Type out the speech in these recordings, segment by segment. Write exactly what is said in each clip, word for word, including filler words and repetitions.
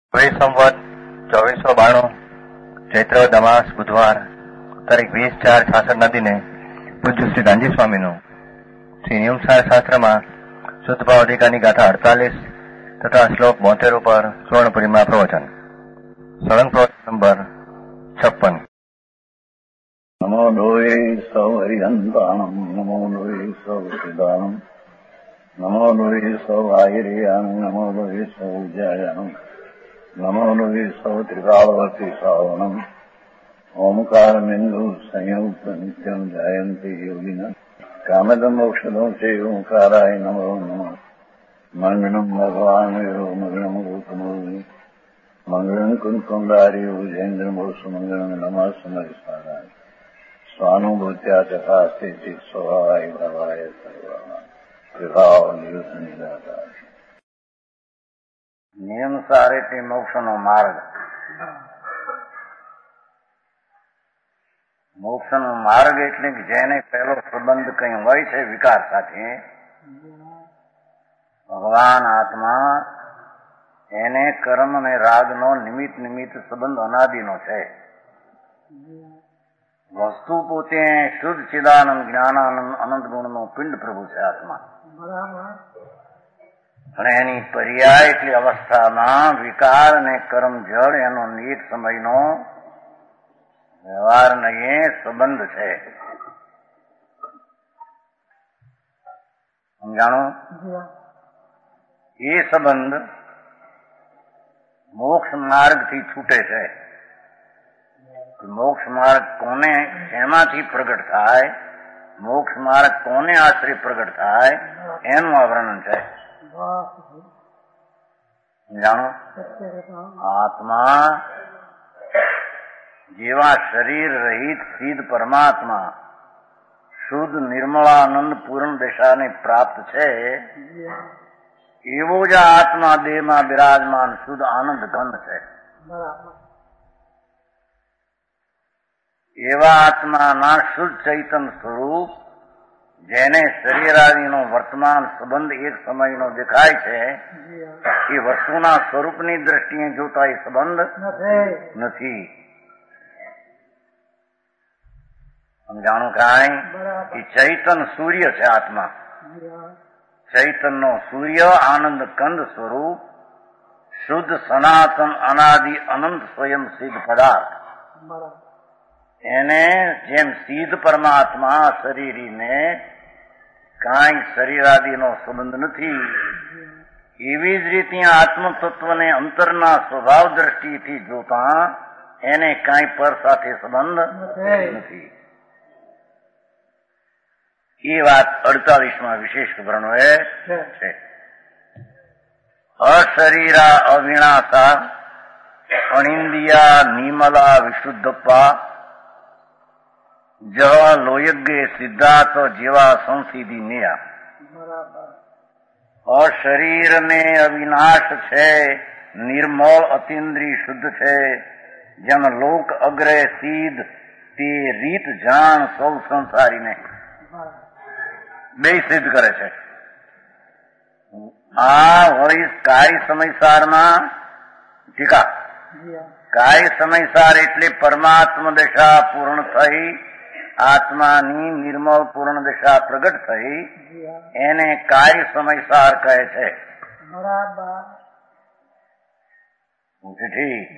વીસ સંવત ચોવીસો બાણું ચૈત્ર દમાસ બુધવાર તારીખ વીસ ચાર છાસઠ ના દિને પૂજ્ય શ્રી ગાંધી સ્વામીનું શ્રી નિયમસાર શાસ્ત્રમાં શુદ્ધ ભાવ અધિકારની ગાથા અડતાલીસ તથા શ્લોક બોતેર ઉપર સુવર્ણપુરીમાં પ્રવચન. સળંગ પ્રવચન નંબર છપ્પન. નમો લોહે સૌ હરિહંતાણમ નમો લોહે સૌ સિદાનમ નમો લોહે સૌ આયર્યાણમ નમો લોહે સૌ જયાણમ નમો લોહે સૌ ત્રિકાળવતી શ્રાવણમ ઓમકારમિંદુ સંયુક્ત નિત્યમ જાયંતિ યોગિના કામદમ ઔષધો છે ઓંકારાય નમો નમઃ. મંગળમ ભગવાન મંગળમ ગૌતમોની મંગળમ કુંકુંડારી ઉજેન્દ્રમો સુમંગળમ નમઃ સમરિસ્વારાય સ્વાનુભૂત્યા તથા સ્થિતિ સ્વભાવાય ભવાય સર્વા વિભાવ નિયુત નિરાકાર. નિયમસાર એટલે મોક્ષનો માર્ગ. મોક્ષનો માર્ગ એટલે જેને પહેલો સંબંધ કઈ હોય છે વિકાર સાથે, ભગવાન આત્મા, એને કર્મ અને રાગનો નિમિત્ત નિમિત્ત સંબંધ અનાદિનો છે. વસ્તુ પોતે શુદ્ધ ચિદાનંદ જ્ઞાનાનંદ અનંત ગુણનો પિંડ પ્રભુ છે આત્મા. અને એની પર્યાય એટલી અવસ્થામાં વિકાર અને કર્મ જળ એનો એક સમયનો વ્યવહાર નહીં સંબંધ છે. સમજાણો? એ સંબંધ મોક્ષ માર્ગ થી છૂટે છે. મોક્ષ માર્ગ કોને એમાંથી પ્રગટ થાય, મોક્ષ માર્ગ કોને આશ્રય પ્રગટ થાય એનું આ વર્ણન છે. જાણો, આત્મા જેવા શરીર રહિત સિદ્ધ પરમાત્મા શુદ્ધ નિર્મળાનંદ પૂર્ણ દશાને પ્રાપ્ત છે, એવો જ આત્મા દેહમાં બિરાજમાન શુદ્ધ આનંદ ઘન છે. એવા આત્માના શુદ્ધ ચૈતન સ્વરૂપ જેને શરીરાદિનો વર્તમાન સંબંધ એક સમયનો દેખાય છે, એ વસ્તુના સ્વરૂપની દ્રષ્ટિએ જોતા એ સંબંધ નથી. સમજાણું કાંઈ? એ ચૈતન સૂર્ય છે આત્મા. ચૈતનનો સૂર્ય આનંદ કંદ સ્વરૂપ શુદ્ધ સનાતન અનાદિ અનંત સ્વયં સિદ્ધ પદાર્થ, એને જેમ સિદ્ધ પરમાત્મા શરીરીને કાંઈ શરીરાદિનો સંબંધ નથી, એવી જ રીતે આત્મ તત્વને અંતરના સ્વભાવ દ્રષ્ટિથી જોતા એને કાંઈ પર સાથે સંબંધ નથી. એ વાત અડતાલીસમાં વિશેષ વર્ણવે છે. અશરીરા અવિનાશા અણિંદિયા નિમલા વિશુદ્ધપ્પા જ લોયજ્ઞે સિદ્ધાર્થ જેવા સંસિદ્ધિ નિયા. અશરીર ને અવિનાશ છે, નિર્મળ અતિન્દ્રિય શુદ્ધ છે, જેમ લોક અગ્રે સિદ્ધ તે રીત જાણ સૌ સંસારીને બે સિદ્ધ કરે છે. આ વળી કાર્ય સમયસારમાં ટીકા. કાર્ય સમયસાર એટલે પરમાત્મા દશા પૂર્ણ થઈ, આત્માની નિર્મળ પૂર્ણ દશા પ્રગટ થઈ, એને કાર્ય સમયસાર કહે છે. ઠીક.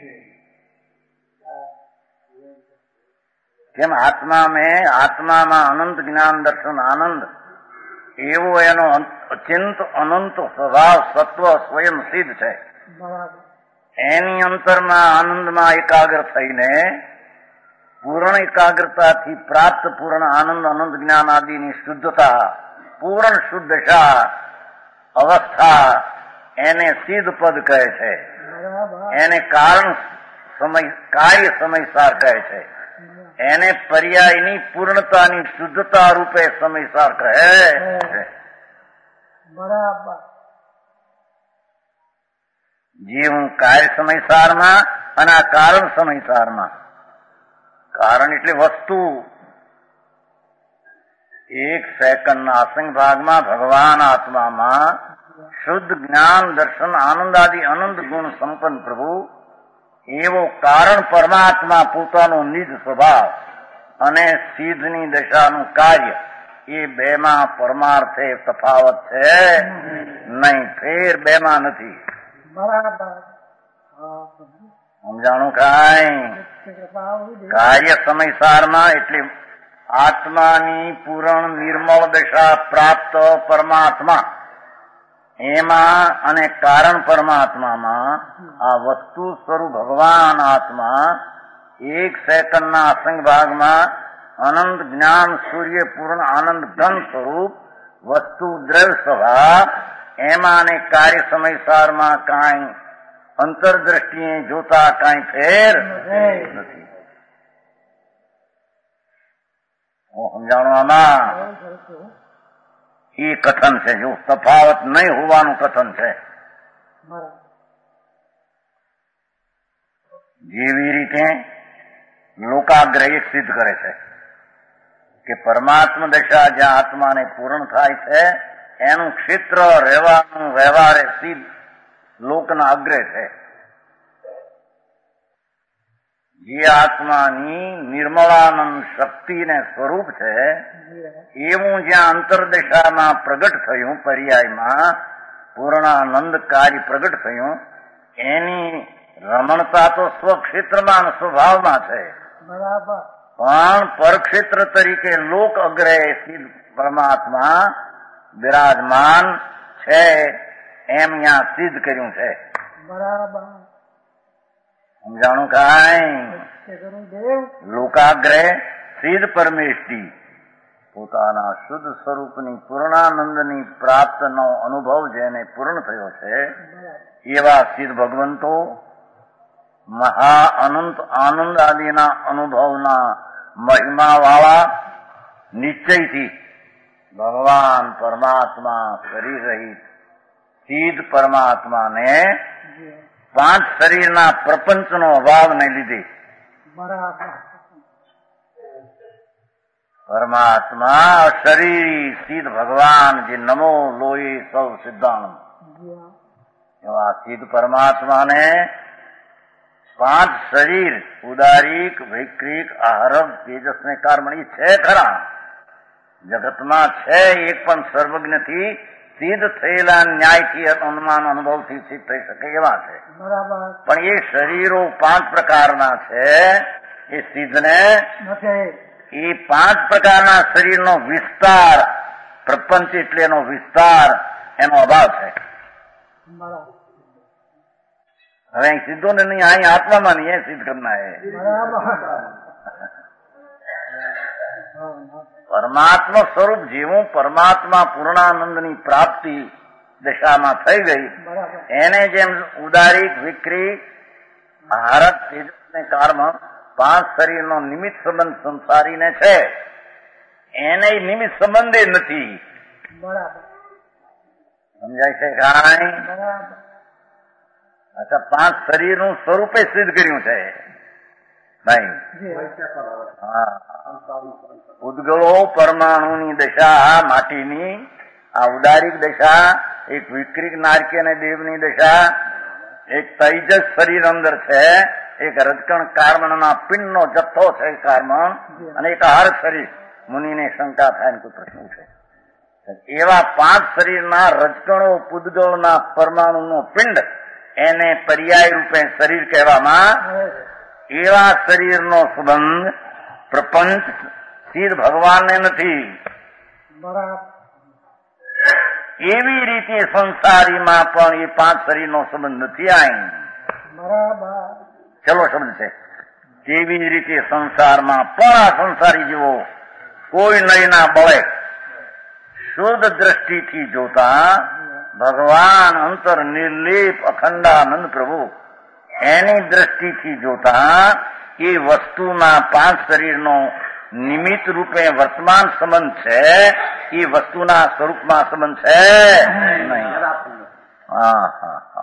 કેમ? આત્મા મેં આત્મામાં અનંત જ્ઞાન દર્શન આનંદ એવો એનો અત્યંત અનંત સ્વભાવ સત્વ સ્વયં સિદ્ધ છે. એની અંતરમાં આનંદમાં એકાગ્ર થઈને પૂર્ણ એકાગ્રતાથી પ્રાપ્ત પૂર્ણ આનંદ અનંત જ્ઞાન આદિની શુદ્ધતા પૂર્ણ શુદ્ધશા અવસ્થા એને સિદ્ધ પદ કહે છે. એને કારણ સમય કાર્ય સમયસાર કહે છે. એને પર્યાયની પૂર્ણતાની શુદ્ધતા રૂપે સમયસાર કહે છે. બરાબર. જે હું કાર્ય સમયસારમાં અને આ કારણ સમયસારમાં. કારણ એટલે વસ્તુ. એક સેકન્ડના અસંગ ભાગમાં ભગવાન આત્મામાં શુદ્ધ જ્ઞાન દર્શન આનંદ આદિ અનંત ગુણ સંપન્ન પ્રભુ એવો કારણ પરમાત્મા પોતાનો નિજ સ્વભાવ અને સિદ્ધની દશાનું કાર્ય એ બેમાં પરમાર્થે તફાવત છે નહીં, ફેર બેમાં નથી. સમજાણું કાંઈ? કાર્ય સમયસારમાં એટલે આત્માની પૂર્ણ નિર્મળ દશા પ્રાપ્ત પરમાત્મા એમાં અને કારણ પરમાત્મામાં આ વસ્તુ સ્વરૂપ ભગવાન આત્મા એક સેકન્ડના અસંગ ભાગમાં અનંત જ્ઞાન સૂર્ય પૂર્ણ આનંદ ઘન સ્વરૂપ વસ્તુ દ્રવ્ય સ્વભાવ એમાં અને કાર્ય સમયસારમાં કાંઈ અંતરદ્રષ્ટિએ જોતા કાંઈ ફેર નથી. સમજાણું આમાં? એ કથન છે, જો તફાવત નહીં હોવાનું કથન છે. જેવી રીતે લોકાગ્રહ એક સિદ્ધ કરે છે કે પરમાત્મા દશા જ્યાં આત્માને પૂર્ણ થાય છે એનું ક્ષેત્ર રહેવાનું વ્યવહારે સિદ્ધ લોકના અગ્રે છે. જે આત્માની નિર્મળાનંદ શક્તિને સ્વરૂપ છે એવું જ્યાં અંતરદશામાં પ્રગટ થયું, પર્યાયમાં પૂર્ણાનંદકારી પ્રગટ થયું, એની રમણતા તો સ્વક્ષેત્રમાં સ્વભાવમાં છે, પણ પરક્ષેત્ર તરીકે લોક અગ્રે સિદ્ધ પરમાત્મા બિરાજમાન છે એમ ત્યાં સિદ્ધ કર્યું છે. સમજાણું કાંઈ? લોકાગ્રહ સિદ્ધ પરમેષ્ઠી પોતાના શુદ્ધ સ્વરૂપની પૂર્ણાનંદની પ્રાપ્તનો અનુભવ જેને પૂર્ણ થયો છે એવા સિદ્ધ ભગવંતો મહા અનંત આનંદ આદિના અનુભવના મહિમાવાળા નિશ્ચયથી ભગવાન પરમાત્મા શરીર રહિત સિદ્ધ પરમાત્માને પાંચ શરીરના પ્રપંચનો અભાવને લીધે પરમાત્મા શરીર સિદ્ધ ભગવાન જે નમો લોહી સૌ સિદ્ધાંત એવા સિદ્ધ પરમાત્માને પાંચ શરીર ઉદારીક વૈક્રિક આહરક તેજસને કારમણી છે ખરા, જગતમાં છે, એક પણ સર્વજ્ઞથી સિદ્ધ થયેલા ન્યાયથી અનુમાન અનુભવથી સિદ્ધ થઈ શકે એવા છે. પણ એ શરીરો પાંચ પ્રકારના છે એ સિદ્ધને એ પાંચ પ્રકારના શરીરનો વિસ્તાર પ્રપંચ એટલે એનો વિસ્તાર એનો અભાવ છે. હવે અહીં સિદ્ધો ને નહીં, અહીં આત્મામાં નહીં, એ સિદ્ધ કરના હે. પરમાત્મા સ્વરૂપ જેવું પરમાત્મા પૂર્ણાનંદની પ્રાપ્તિ દશામાં થઈ ગઈ એને જેમ ઉદારીક વિક્રી આહારક તેજસને કારણે પાંચ શરીરનો નિમિત્ત સંબંધ સંસારીને છે એને નિમિત્ત સંબંધે નથી. સમજાય છે કાંઈ? અચ્છા, પાંચ શરીરનું સ્વરૂપે સિદ્ધ કર્યું છે નહીં. હા, ઉદગળો પરમાણુની દશા માટીની, આ ઉદારીક દશા, એક વિક્રિક નારકી અને દેવની દશા, એક તૈજસ શરીર અંદર છે, એક રજકણ કાર્મણના પિંડનો જથ્થો છે કાર્મણ, અને એક આહાર શરીર. મુનિને શંકા થાય ને કોઈ પ્રશ્ન છે. એવા પાંચ શરીરના રજકણો પુદગળના પરમાણુનો પિંડ એને પર્યાય રૂપે શરીર કહેવામાં, એવા શરીરનો સંબંધ પ્રપંચ સિદ્ધ ભગવાનને નથી. એવી રીતે સંસારીમાં પણ એ પાંચ શરીરનો સંબંધ નથી. આઈ ચલો શબ્દ છે. તેવી રીતે સંસારમાં પણ આ સંસારી જેવો કોઈ નયના બળે શુદ્ધ દ્રષ્ટિથી જોતા ભગવાન અંતર નિર્લેપ અખંડાનંદ પ્રભુ એની દ્રષ્ટિથી જોતા એ વસ્તુના પાંચ શરીરનો નિમિત્ત રૂપે વર્તમાન સંબંધ છે, એ વસ્તુના સ્વરૂપમાં સંબંધ છે નહીં. હા હા હા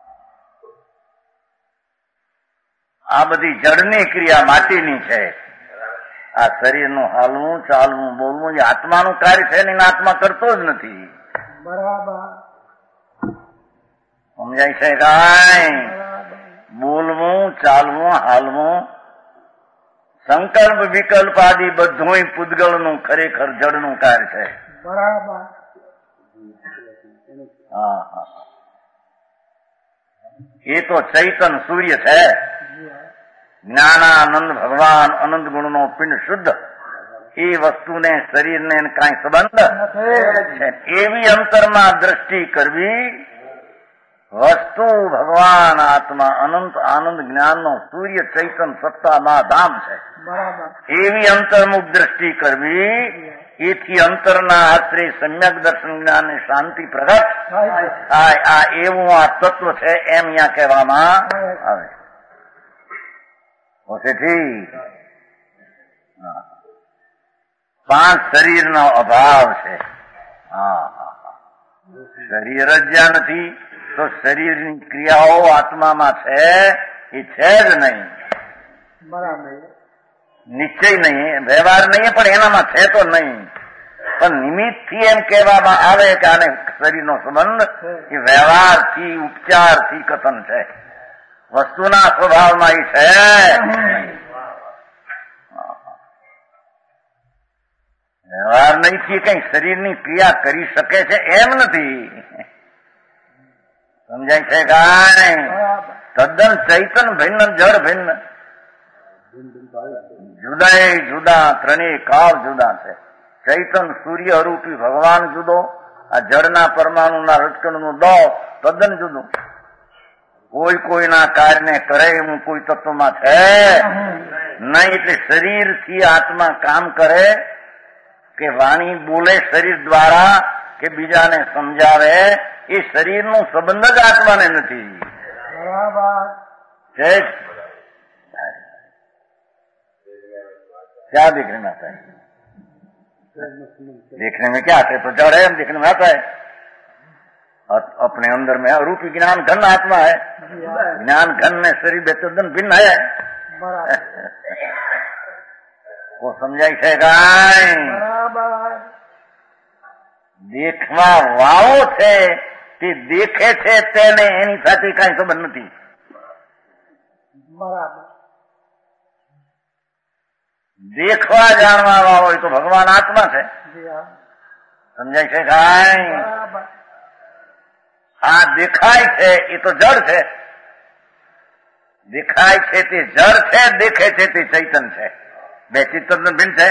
આ બધી જડની ક્રિયા માટીની છે. આ શરીરનું હાલવું ચાલવું બોલવું જે આત્માનું કાર્ય છે ને આત્મા કરતો જ નથી. સમજાય છે કાંઈ? બોલવું, ચાલવું, હાલવું, સંકલ્પ વિકલ્પ આદિ બધું પૂતગળનું ખરેખર જડનું કાર્ય છે. બરાબર. હા હા, એ તો ચૈતન સૂર્ય છે. જ્ઞાનાનંદ ભગવાન અનંત ગુણનો પિંડ શુદ્ધ, એ વસ્તુને શરીરને કાંઈ સંબંધ છે. એવી અંતરમાં દ્રષ્ટિ કરવી, વસ્તુ ભગવાન આત્મા અનંત આનંદ જ્ઞાનનો સૂર્ય ચૈતન સત્તામાં ધામ છે. એવી અંતર્મુખ દ્રષ્ટિ કરવી, એથી અંતરના આત્રે સમ્યક દર્શન જ્ઞાન શાંતિ પ્રગટ થાય. આ એવું આ તત્વ છે એમ અહીંયા કહેવામાં આવે. ઠીક. પાંચ શરીરનો અભાવ છે. હા હા, શરીર જ જ્યાં નથી તો શરીરની ક્રિયાઓ આત્મામાં છે એ છે જ નહીં. બરાબર. નિશ્ચય નહીં, વ્યવહાર નહીં, પણ એનામાં છે તો નહીં. પણ નિમિત્તથી એમ કહેવામાં આવે કે આને શરીરનો સંબંધ એ વ્યવહારથી ઉપચારથી કથન છે. વસ્તુના સ્વભાવમાં એ છે. વ્યવહાર નહીંથી કઈ શરીરની ક્રિયા કરી શકે છે એમ નથી. સમજાય છે કાંઈ? તદ્દન ચૈતન ભિન્ન, જળ ભિન્ન, જુદા જુદા, ત્રણેય કાળ જુદા છે. ચૈતન સૂર્ય અરૂપી ભગવાન જુદો, આ જળના પરમાણુના રટકણનું દો તદ્દન જુદું. કોઈ કોઈના કાર્યને કરે એવું કોઈ તત્વમાં છે નહીં. એટલે શરીરથી આત્મા કામ કરે કે વાણી બોલે શરીર દ્વારા કે બીજાને સમજાવે, એ શરીરનો સંબંધ જ આત્માને નથી. क्या देखने में आता है? देखने में क्या आता है? तो जड़ है, हम देखने में आता है. अपने अंदर में रूपी ज्ञान घन आत्मा है. ज्ञान घन में शरीर बेतुदन भिन्न है. वो समझाई છે કાંઈ? દેખવા વાળો છે તે દેખે છે તેને એની સાથે કાંઈ સંબંધ નથી. બરાબર. દેખવા જાણવા વાળો એ તો ભગવાન આત્મા છે. સમજાય છે કાંઈ? આ દેખાય છે એ તો જડ છે. દેખાય છે તે જડ છે, દેખે છે તે ચૈતન છે. બે ચિત્તન ભિન્ન છે.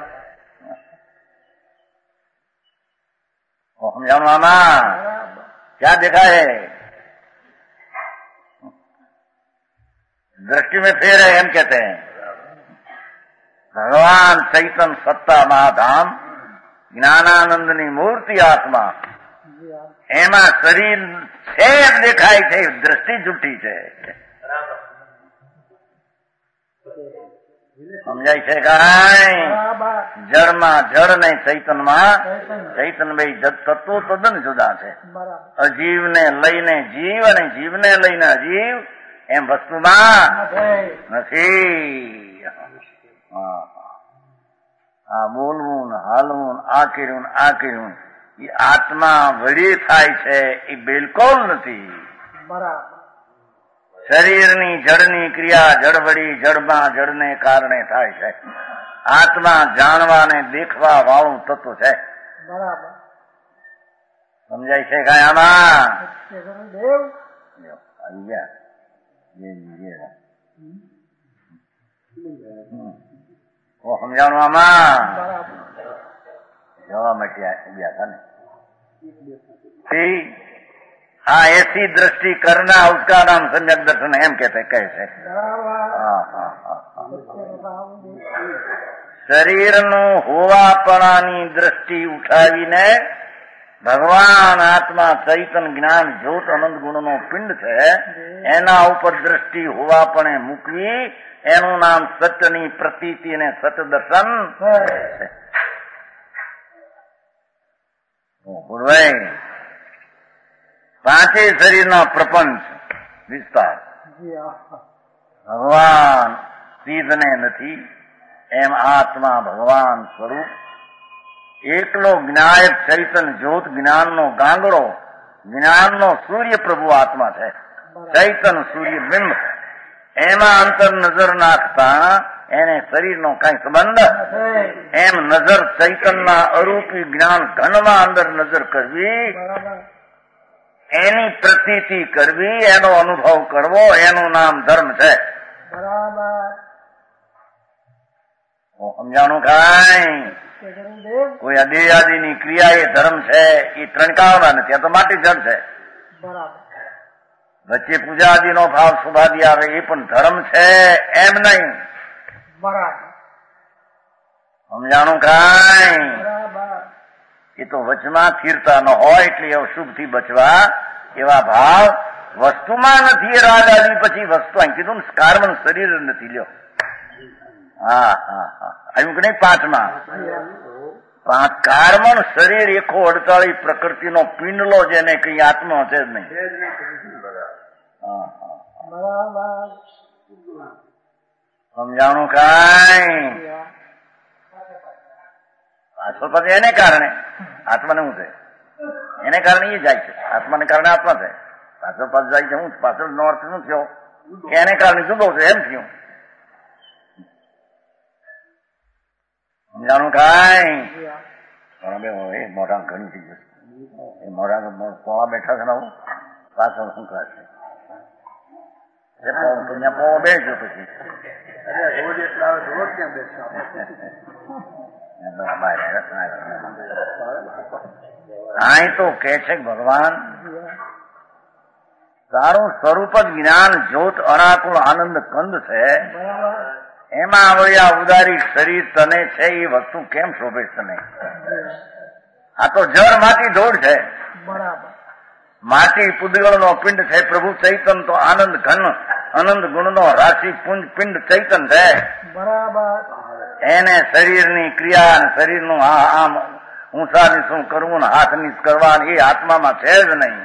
સમજાવવામાં क्या देखा है? दृष्टि में फेर है हम कहते हैं. भगवान चैतन सत्ता महाधाम જ્ઞાનાનંદની મૂર્તિ આત્મા, એમાં શરીર છે એમ દેખાય છે, દ્રષ્ટિ જૂઠી છે. સમજાય છે કાંઈ? જળમાં જળ ને ચૈતનમાં ચૈતન બે તત્વો તદ્દન જુદા છે. અજીવને લઈને જીવ અને જીવને લઈને અજીવ એમ વસ્તુમાં નથી. આ બોલવું ને હાલવું, આ કર્યું ને આ કર્યું, એ આત્મા વળી થાય છે એ બિલકુલ નથી. બરાબર. શરીરની જળની ક્રિયા જળ વળી જળમાં જળને કારણે થાય છે. આત્મા જાણવા ને દેખવા વાળું તત્વ છે. બરાબર. સમજાય છે કાંઈ આમાં? આવી ગયા સમજાણું આમાં જવા માટે ગયા હતા ને. हाँ, ऐसी दृष्टि करना उसका नाम सम्यक दर्शन एम कहते कैसे? શરીરનું હોવાપણાની દ્રષ્ટિ ઉઠાવીને ભગવાન આત્મા ચૈતન જ્ઞાન જ્યોત અનંત ગુણનો પિંડ છે એના ઉપર દ્રષ્ટિ હોવાપણે મૂકવી, એનું નામ સત્યની પ્રતીતિ અને સત્ય દર્શન છે. પાંચેય શરીરનો પ્રપંચ વિસ્તાર ભગવાન સીધને નથી એમ આત્મા ભગવાન સ્વરૂપ એકલો જ્ઞાયક ચૈતન જ્યોત જ્ઞાનનો ગાંગડો જ્ઞાનનો સૂર્ય પ્રભુ આત્મા છે, ચૈતન સૂર્ય બિંબ. એમાં અંતર નજર નાખતા એને શરીરનો કઈ સંબંધ. એમ નજર ચૈતનના અરૂપી જ્ઞાન ઘનમાં અંદર નજર કરવી, એની પ્રતીતિ કરવી, એનો અનુભવ કરવો, એનું નામ ધર્મ છે. સમજાણું કાંઈ? કોઈ આ દેહાદિની ક્રિયા એ ધર્મ છે, એ ત્રણકાવના નથી, આ તો માટી જળ છે. વચ્ચે પૂજાદિનો ભાવ શુભાદિ આવે એ પણ ધર્મ છે, એમ નહીં. સમજાણું કાંઈ? એ તો વચમાં સ્થિરતા ન હોય એટલે અશુભથી બચવા એવા ભાવ વસ્તુમાં નથી. એ રાગ આદિ પછી વસ્તુ અહીં કીધું ને, કાર્બન શરીર નથી. લ્યો, હા હા હા આવ્યું કે નહીં? પાંચમાં પાંચ કાર્બન શરીર એકો અડતાળીસ પ્રકૃતિનો પિંડલો જેને કઈ આત્મા છે જ નહીં. સમજાણું કાંઈ? પાછળ પછી એને કારણે આત્માને શું છે? એને કારણે એ જાય છે, આત્માને કારણે આત્મા છે. પાછળ પાછળ જાય છે. હું પાછળ નો અર્થ શું થયો? એને કારણે જુદો છે એમ થયું. સમજાણું કાંઈ? મોઢા ઘણી થઈ જશે. એ મોઢા પોળા બેઠા છે ને, હું પાછળ સંકળાય છે. પોળો બેસજો પછી અહીં તો કે છે ભગવાન તારું સ્વરૂપ જ જ્ઞાન જ્યોત અનાકુળ આનંદ કંદ છે. એમાં આવડ્યા ઉદારી શરીર તને છે, એ વસ્તુ કેમ શોભે તને? આ તો જળ માટી ધોળ છે. માટી પુદગળનો પિંડ છે. પ્રભુ ચૈતન તો આનંદ ઘન આનંદ ગુણનો રાશિ પુંજ પિંડ ચૈતન છે. એને શરીરની ક્રિયા, શરીરનું આમ ઊંચાની શું કરવું ને હાથની કરવાની એ આત્મામાં છે જ નહીં.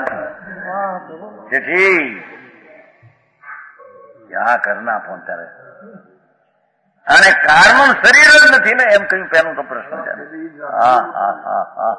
તેથી ક્યાં કરના પહોંચાડે? અને કાર્બન શરીર જ નથી ને એમ કહ્યું. પેલું તો પ્રશ્ન છે. હા હા હા હા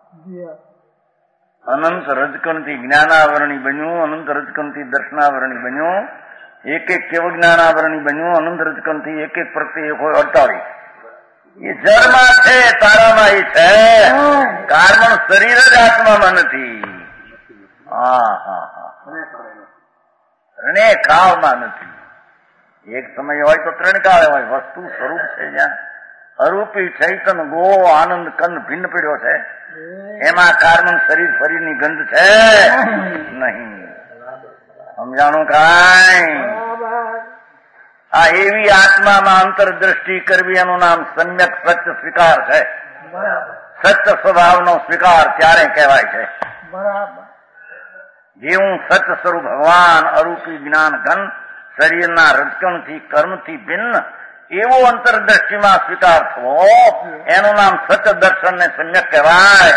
અનંત રજકણથી જ્ઞાનાવરણી બન્યું, અનંત રજકણથી દર્શનાવરણી બન્યું, એક એક કેવ જ્ઞાનાવરણી બન્યું, અનંત રજકણથી એક એક પ્રત્યે એક હોય અડતાળીસ. એ જળમાં છે, તારામાં એ છે. કાર્બન શરીર જ આત્મામાં નથી. હા હા હા ત્રણે કાળમાં નથી. એક સમય હોય તો ત્રણ કાળે હોય. વસ્તુ સ્વરૂપ છે જ્યાં અરૂપી ચૈતન ગો આનંદ કંદ ભિન્ન પીડ્યો છે. એમાં કાર્બન શરીર શરીરની ગંધ છે નહીં. સમજાણું કાંઈ? આ એવી આત્મામાં અંતરદ્રષ્ટિ કરવી એનું નામ સમ્યક સત્ય સ્વીકાર છે. સત્ય સ્વભાવનો સ્વીકાર ત્યારે કહેવાય છે. જેવું સત્ય સ્વરૂપ ભગવાન અરૂપી જ્ઞાન ઘન શરીરના રજકણથી કર્મથી ભિન્ન એવો અંતરદ્રષ્ટિમાં સ્વીકાર થવો, એનું નામ સત્ય દર્શન ને સમ્યક કહેવાય.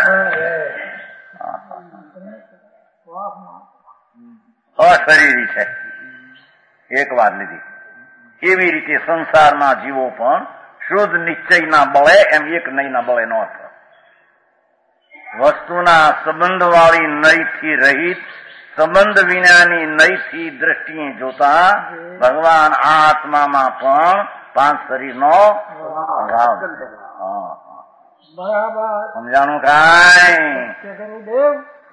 અશરીરી છે, એક વાર લીધી. એવી રીતે સંસારના જીવો પણ શુદ્ધ નિશ્ચયના બળે, એમ એક નહીંના બળે નો અર્થ. વસ્તુના સંબંધવાળી નયથી રહિત, સંબંધ વિનાની નયથી દ્રષ્ટિએ જોતા ભગવાન આ આત્મામાં પણ પાંચ શરીરનો અભાવ. સમજાણું કાંઈ?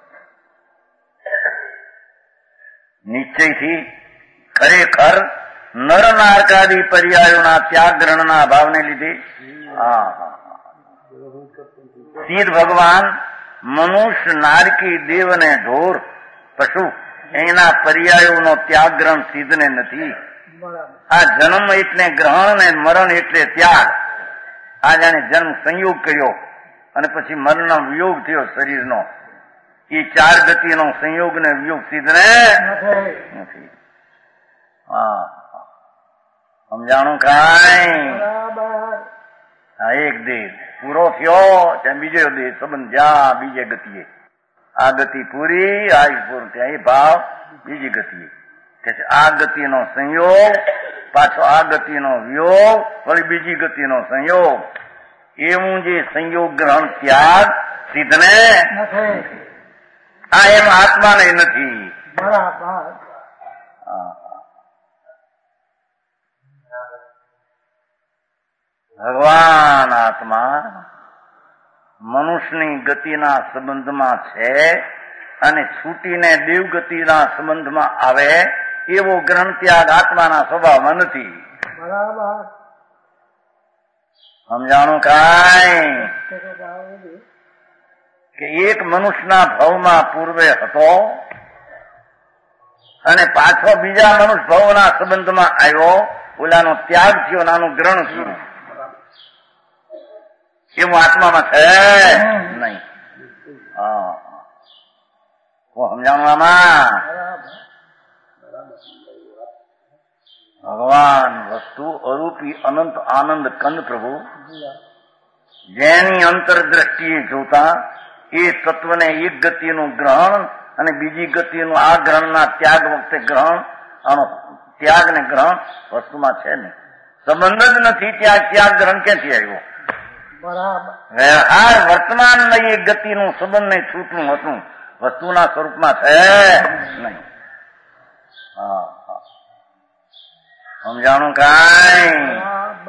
નિશ્ચયથી ખરેખર નર નારકાદી પર્યાયોના ત્યાગ ગ્રહણના અભાવને લીધે સિદ્ધ ભગવાન મનુષ્ય, નારકી, દેવ અને ઢોર પશુ એના પર્યાયોનો ત્યાગ ગ્રહણ સિદ્ધને નથી. આ જન્મ એટલે ગ્રહણ ને મરણ એટલે ત્યાગ. આ જાણે જન્મ સંયોગ કર્યો અને પછી મરણનો વિયોગ થયો શરીરનો, એ ચાર ગતિનો સંયોગ ને વિયોગ સિદ્ધને નથી. હા સમજાણું કાંઈ? હા એક દેહ પૂરો થયો ત્યાં બીજો દેહ સંબંધ જ્યાં બીજે ગતિએ. આ ગતિ પૂરી, આ પૂરું ત્યાં એ ભાવ બીજી ગતિએ કે છે. આ ગતિનો સંયોગ પાછો આ ગતિનો વિયોગ, વળી બીજી ગતિનો સંયોગ. એવું જે સંયોગ ગ્રહણ ત્યાગ સિદ્ધને આ એમ આત્માને નથી. બરાબર. ભગવાન આત્મા મનુષ્યની ગતિના સંબંધમાં છે અને છૂટીને દેવગતિના સંબંધમાં આવે એવો ગ્રહણ ત્યાગ આત્માના સ્વભાવમાં નથી. બરાબર. સમજાણું કાંઈ? કે એક મનુષ્યના ભાવમાં પૂર્વે હતો અને પાછો બીજા મનુષ્ય ભાવના સંબંધમાં આવ્યો, ઓલાનો ત્યાગ થયો, નાનું ગ્રહણ થયું. એવું આત્મામાં છે નહીં. હા, સમજાણું આમાં? ભગવાન વસ્તુ અરૂપી અનંત આનંદ કંદ પ્રભુ જેની અંતરદ્રષ્ટિએ જોતા એ તત્વને એક ગતિનું ગ્રહણ અને બીજી ગતિનું આ ગ્રહણના ત્યાગ વખતે ગ્રહણ, આનો ત્યાગ ને ગ્રહણ વસ્તુમાં છે નહીં. સંબંધ જ નથી. ત્યાગ ત્યાગ ગ્રહણ ક્યાંથી આવ્યો? બરાબર. વ્યવહાર વર્તમાન એક ગતિનું સંબંધ ને છૂટનું હતું, વસ્તુના સ્વરૂપમાં છે નહીં. હા, સમજાણું કાંઈ?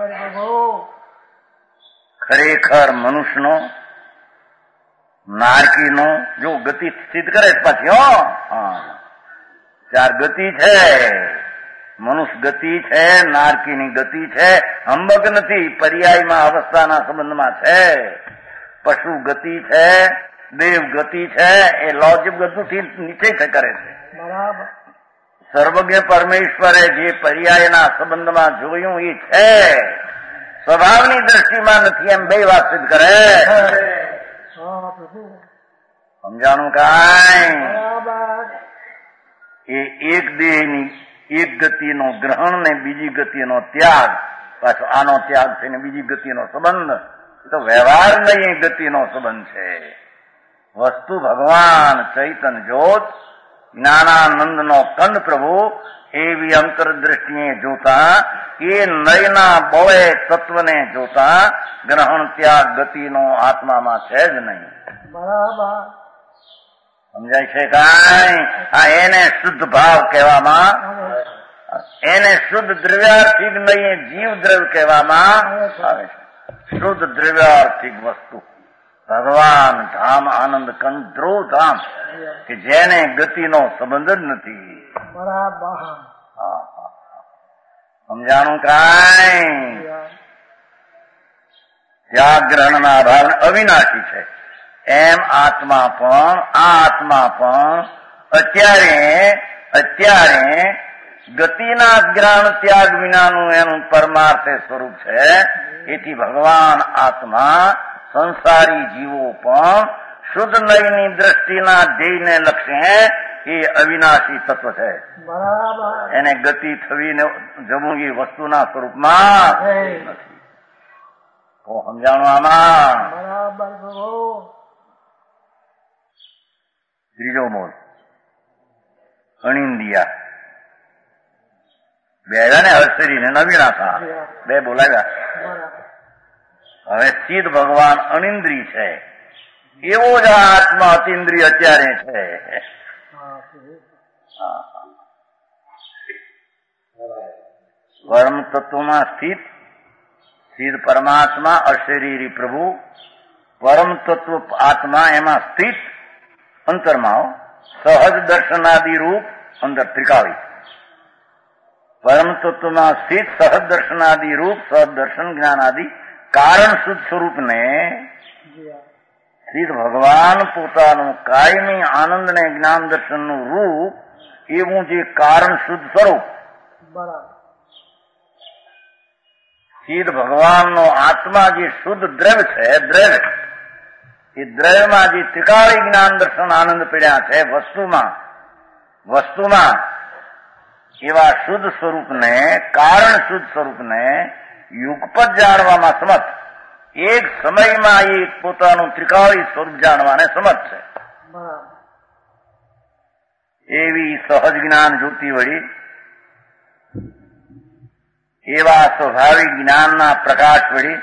ખરેખર મનુષ્યનો નારકીનો જો ગતિ સિદ્ધ કરે પછી હો ચાર ગતિ છે. મનુષ્ય ગતિ છે, નારકીની ગતિ છે, હંબક નથી, પર્યાયમાં અવસ્થાના સંબંધમાં છે. પશુ ગતિ છે, દેવ ગતિ છે, એ લોજિક ગતિથી નિશ્ચય કરે છે. બરાબર. સર્વજ્ઞ પરમેશ્વરે જે પર્યાયના સંબંધમાં જોયું એ છે, સ્વભાવની દ્રષ્ટિમાં નથી, એમ બે વાત સિદ્ધ કરે. સમજાણું કાંઈ? એ એક દેહની એક ગતિનો ગ્રહણ ને બીજી ગતિનો ત્યાગ, પાછો આનો ત્યાગ થઈને બીજી ગતિનો સંબંધ, એ તો વ્યવહાર નહીં, ગતિનો સંબંધ છે. વસ્તુ ભગવાન ચૈતન જ્યોત જ્ઞાનાનંદનો કંદ પ્રભુ એવી અંતરદ્રષ્ટિએ જોતા એ નયના બોળે તત્વને જોતા ગ્રહણ ત્યાગ ગતિનો આત્મામાં છે જ નહીં. બરાબર. સમજાય છે કાંઈ? આ એને શુદ્ધ ભાવ કહેવામાં, એને શુદ્ધ દ્રવ્યાર્થિક નહીં જીવ દ્રવ્ય કહેવામાં આવે છે. શુદ્ધ દ્રવ્યાર્થિક વસ્તુ ભગવાન ધામ આનંદ કંદ ધ્રુવ ધામ કે જેને ગતિનો સંબંધ જ નથી. બરાબર. સમજાણું કાંઈ? ત્યાગ ગ્રહણના ભાવ અવિનાશી છે. એમ આત્મા પણ, આ આત્મા પણ અત્યારે અત્યારે ગતિના ગ્રહણ ત્યાગ વિનાનું એનું પરમાર્થ સ્વરૂપ છે. એથી ભગવાન આત્મા સંસારી જીવો પણ શુદ્ધ નયની દ્રષ્ટિના ધ્યેયને લક્ષ્ય એ અવિનાશી તત્વ છે. બરાબર. એને ગતિ થવીને જવું એ વસ્તુના સ્વરૂપમાં નથી. તો સમજાણું આમાં? બરાબર. ત્રીજો બોલ અણિંદિયા બે ને હર્ષરી ને નવીનાથા બે બોલાવ્યા. હવે સિદ્ધ ભગવાન અનિંદ્રિય છે, એવો જ આ આત્મા અતિન્દ્રિય અત્યારે છે. પરમ તત્વમાં સ્થિત સિદ્ધ પરમાત્મા અશરીરી પ્રભુ પરમ તત્વ આત્મા એમાં સ્થિત અંતરમાં સહજ દર્શનાદિ રૂપ અંદર ત્રિકાળી પરમ તત્વમાં સ્થિત સહજ દર્શનાદિ રૂપ સહજ દર્શન જ્ઞાન આદિ કારણ શુદ્ધ સ્વરૂપને સિદ્ધ ભગવાન પોતાનું કાયમી આનંદ ને જ્ઞાન દર્શનનું રૂપ એવું જે કારણ શુદ્ધ સ્વરૂપ સિદ્ધ ભગવાનનો આત્મા જે શુદ્ધ દ્રવ્ય છે, દ્રવ્ય એ દ્રવ્યમાં જે ત્રિકાળી જ્ઞાન દર્શન આનંદ પીડ્યા છે વસ્તુમાં વસ્તુમાં એવા શુદ્ધ સ્વરૂપને કારણ શુદ્ધ સ્વરૂપને યુગપત જાણવામાં સમર્થ, એક સમયમાં એ પોતાનું ત્રિકાળી સ્વરૂપ જાણવાને સમર્થ છે. એવી સહજ જ્ઞાન જ્યોતિ વળી એવા સ્વાભાવિક જ્ઞાનના પ્રકાશ વળી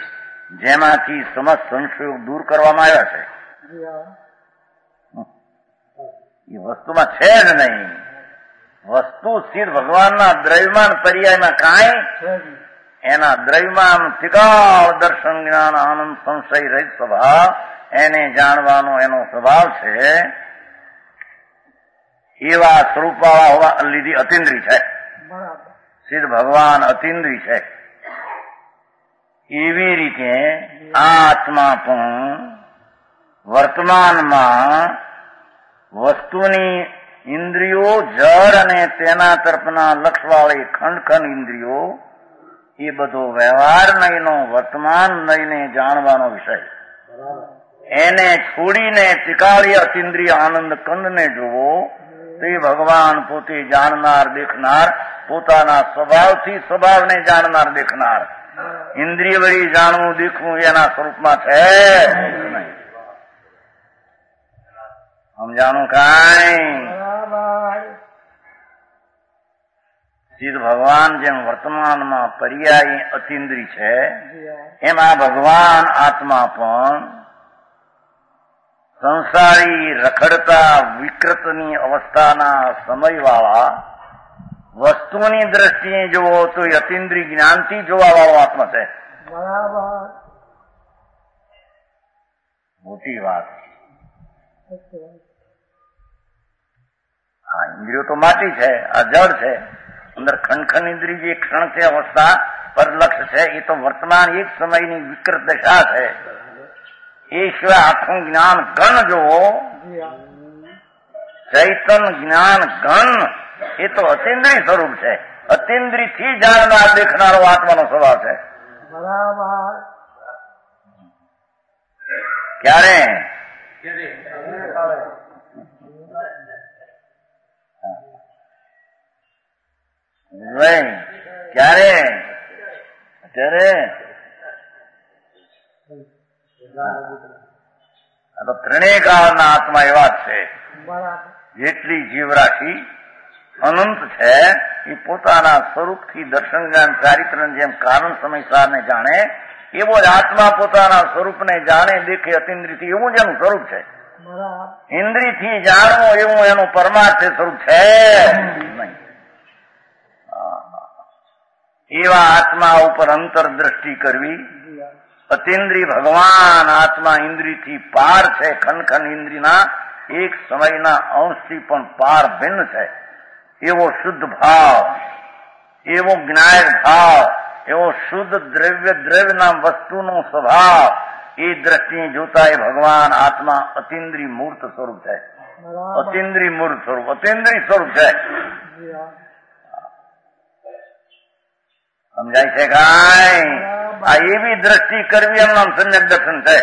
જેમાંથી સમસ્ત સંશયો દૂર કરવામાં આવ્યા છે. એ વસ્તુમાં છે જ નહીં. વસ્તુ સિદ્ધ ભગવાનના દ્રવ્યમાન પર્યાયમાં કાંઈ એના દ્રવ્યમાન તિકાળ દર્શન જ્ઞાન આનંદ સંશય રહિત સ્વભાવ એને જાણવાનો એનો સ્વભાવ છે. એવા સ્વરૂપવાળા હોવા લીધી અતિન્દ્રી છે. સિદ્ધ ભગવાન અતિન્દ્રી છે. એવી રીતે આ આત્મા પણ વર્તમાનમાં વસ્તુની ઇન્દ્રિયો જળ અને તેના તરફના લક્ષવાળી ખંડ ખંડ ઇન્દ્રિયો એ બધો વ્યવહાર નયનો વર્તમાન નયને જાણવાનો વિષય. એને છોડીને ત્રિકાળીય અતિન્દ્રિય આનંદ કંદને જોવો તે ભગવાન પોતે જાણનાર દેખનાર, પોતાના સ્વભાવથી સ્વભાવને જાણનાર દેખનાર, ઇન્દ્રિય વળી જાણવું દેખવું એના સ્વરૂપમાં છે નહીં. સમજાણું કાંઈ? સિદ્ધ ભગવાન જેમ વર્તમાનમાં પર્યાયી અતિન્દ્રી છે એમ આ ભગવાન આત્મા પણ સંસારી રખડતા વિકૃતની અવસ્થાના સમયવાળા વસ્તુની દ્રષ્ટિએ જોવો તો અતિન્દ્રિય જ્ઞાનથી જોવા વાળો આત્મા છે. મોટી વાત. હા, ઇન્દ્રિયો તો માટી છે, આ જળ છે. અંદર ખનખન ઇન્દ્રિય જે ક્ષણ છે, અવસ્થા પર લક્ષ્ય છે, એ તો વર્તમાન એક સમયની વિકૃત દશા છે. એ સિવાય આખું જ્ઞાન ગણ જોવો, ચૈતન જ્ઞાન ગણ એ તો અતિન્દ્રિય સ્વરૂપ છે. અતિન્દ્રિય થી જાણનાર દેખનારો આત્માનો સ્વભાવ છે. બરાબર. ક્યારે? ક્યારે? અત્યારે આ તો ત્રણેય કાળના આત્મા એવા જ છે. જેટલી જીવરાશિ અનંત છે એ પોતાના સ્વરૂપથી દર્શન જ્ઞાન ચારિત્ર જેમ કારણ સમયસારને જાણે એવો જ આત્મા પોતાના સ્વરૂપને જાણે દેખે અતિન્દ્રિયથી, એવું જ એનું સ્વરૂપ છે. ઇન્દ્રિયથી જાણવું એવું એનું પરમાર્થ સ્વરૂપ છે નહીં. એવા આત્મા ઉપર અંતરદ્રષ્ટિ કરવી. અતિન્દ્રિય ભગવાન આત્મા ઇન્દ્રિયથી પાર છે. ખનખન ઇન્દ્રિયના એક સમયના અંશથી પણ પાર ભિન્ન છે. એવો શુદ્ધ ભાવ, એવો જ્ઞાયક ભાવ, એવો શુદ્ધ દ્રવ્ય દ્રવ્યના વસ્તુનો સ્વભાવ એ દ્રષ્ટિએ જોતા એ ભગવાન આત્મા અતિન્દ્રિય મૂર્ત સ્વરૂપ છે. અતિન્દ્રિય મૂર્ત સ્વરૂપ, અતિન્દ્રિય સ્વરૂપ છે. સમજાય છે કાંઈ? આ એવી દ્રષ્ટિ કરવી એમ નામ સમ્યક દર્શન છે.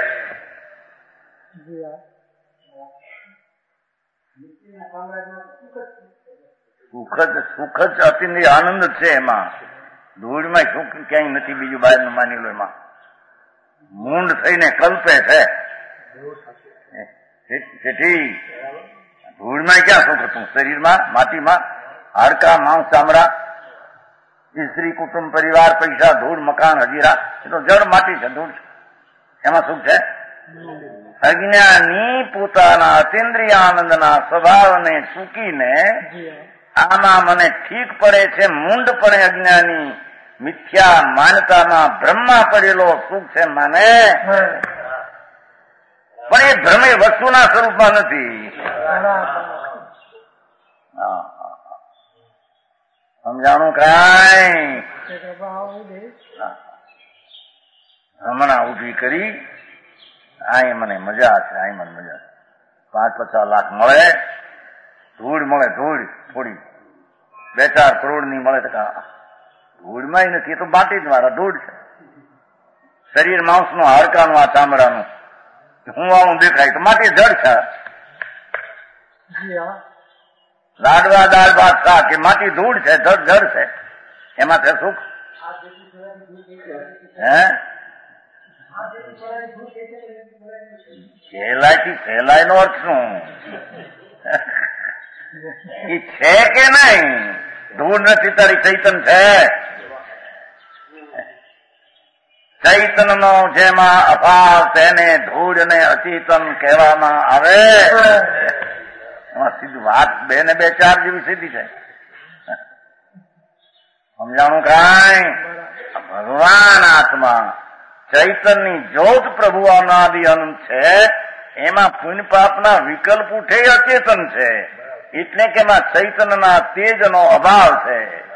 સુખ જ સુખ જ અતિન્દ્રિય આનંદ છે. એમાં ધૂળમાં સુખ ક્યાંય નથી. બીજું બહારનું માની લો. એમાં મૂંડ થઈને કલ્પે છે. ધૂળમાં ક્યાં સુખ હતું? શરીરમાં, માટીમાં, હાડકા, માંસ, ચામડા, સ્ત્રી, કુટુંબ, પરિવાર, પૈસા, ધૂળ, મકાન, હજીરા, એ તો જળ માટી છે, ધૂળ છે. એમાં સુખ છે? અજ્ઞાની પોતાના અતિન્દ્રિય આનંદના સ્વભાવને ચૂકીને આમાં મને ઠીક પડે છે, મૂંડ પડે અજ્ઞાની મિથ્યા માન્યતામાં બ્રહ્મા પડેલો સુખ છે મને. પણ એ ભ્રમ એ વસ્તુના સ્વરૂપમાં નથી. સમજાણું કાંઈ? હમણાં ઉભી કરી આ મને મજા છે, આ મને મજા છે. પાંચ પચાસ લાખ મળે, ધૂળ મળે, ધૂળ થોડી બે ચાર કરોડ ની મળે તો ધૂળમાં નથી. એ તો માટી જ મારા ધૂળ છે. શરીર માંસનું, હાડકાનું, આ ચામડાનું હું આવું દેખાય તો માટી જળ છે. લાડવા, દાળ, ભાત, શાક એ માટી ધૂળ છે, જળ જળ છે. એમાં છે સુખ? હે? સહેલાઈથી સહેલાઈ નો અર્થ શું? એ છે કે નહીં? ધૂળ નથી તારી ચૈતન છે. ચૈતન નો જેમાં અભાવ તેને ધૂળ ને અચેતન કહેવામાં આવે. એમાં સીધી વાત બે ને બે ચાર જેવી સીધી છે. સમજાણું કાંઈ? ભગવાન આત્મા ચૈતનની જ્યોત પ્રભુ અનાદિ અનંત છે. એમાં પુણ્ય પાપના વિકલ્પ ઉઠે અચેતન છે. એટલે કે એમાં ચૈતનના તેજનો અભાવ છે.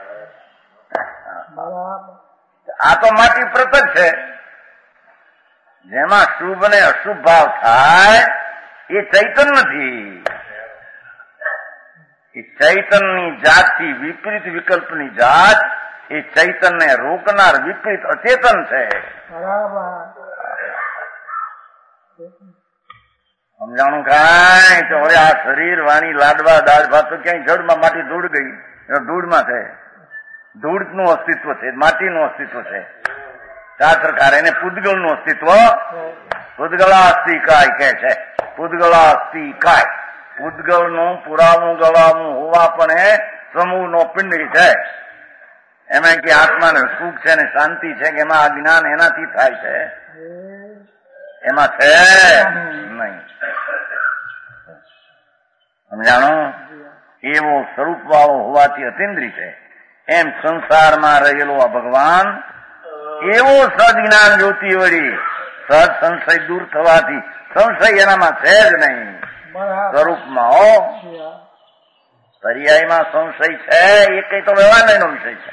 આ તો માટી પ્રત્યક્ષ છે. જેમાં શુભ ને અશુભ ભાવ થાય એ ચૈતન નથી. એ ચૈતનની જાતથી વિપરીત વિકલ્પની જાત એ ચૈતનને રોકનાર વિપરીત અચેતન છે. સમજાણું કાંઈ? તો હવે આ શરીર વાણી લાડવા દાળ ભાત તો ક્યાંય જળમાં માટી ધૂળ ગઈ, ધૂળમાં છે. ધૂળનું અસ્તિત્વ છે, માટીનું અસ્તિત્વ છે. શાસ્ત્રકાર એને પૂદગલનું અસ્તિત્વ પૂદગલાસ્તિ કાય કે છે. પૂદગલાસ્તિ કાય પૂદગલનું પુરાવું ગળાવું હોવા પણ એ સમૂહનો પિંડળી છે. એમાં કે આત્માને સુખ છે ને શાંતિ છે કે એમાં આ જ્ઞાન એનાથી થાય છે? એમાં છે નહીં. સમજાણું? એવો સ્વરૂપ વાળો હોવાથી અતિન્દ્રિય છે. એમ સંસારમાં રહેલો આ ભગવાન એવો સજ્ઞાન જ્યોતિ વળી સજ સંશય દૂર થવાથી સંશય એનામાં છે જ નહીં. સ્વરૂપમાં હો પર્યાયમાં સંશય છે એ કઈ તો વ્યવહારનો વિષય છે.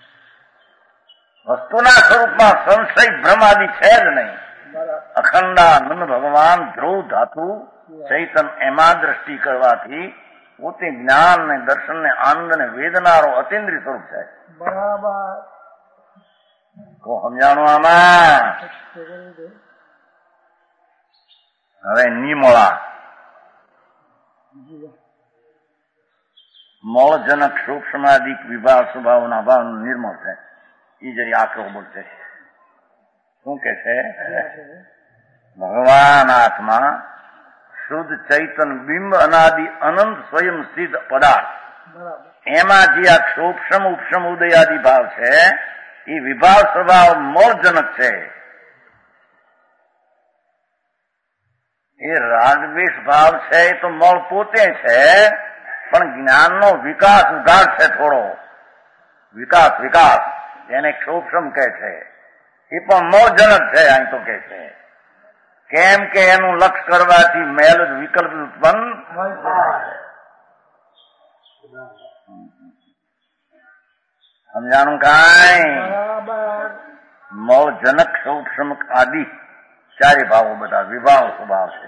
વસ્તુના સ્વરૂપમાં સંશય ભ્રમાદિ છે જ નહીં. અખંડાનંદ ભગવાન ધ્રુવ ધાતુ ચૈતન એમાં દ્રષ્ટિ કરવાથી પોતે જ્ઞાન ને દર્શન ને આનંદ ને વેદનારો અતિન્દ્રિય સ્વરૂપ છે. બરાબર. તો સમજાણું આમાં? હવે નિમળા મળજનક સૂક્ષ્માદિક વિભાવ સ્વભાવના ભાવ નિર્મળ છે. એ જરી આખરો બોલશે. શું કે છે? ભગવાન આત્મા શુદ્ધ ચૈતન બિંબ અનાદિ અનંત સ્વયં સિદ્ધ પદાર્થ એમાં જે આ સૂક્ષ્મ ઉપક્ષમ ઉદયાદિ ભાવ છે એ વિભાવ સ્વભાવ મળજનક છે. એ રાગદ્વેષ ભાવ છે એ તો મળ પોતે છે, પણ જ્ઞાનનો વિકાસ ઉઘાડ છે. થોડો વિકાસ વિકાસ જેને સૂક્ષ્મ કહે છે એ પણ મળજનક છે. અહીં તો કે છે કેમ કે એનું લક્ષ કરવાથી મેલ વિકલ્પ ઉત્પન્ન સમજાણું કાંઈ? મળજનક સૂક્ષ્મ આદિ ચારે ભાવો બધા વિભાવ સ્વભાવ છે.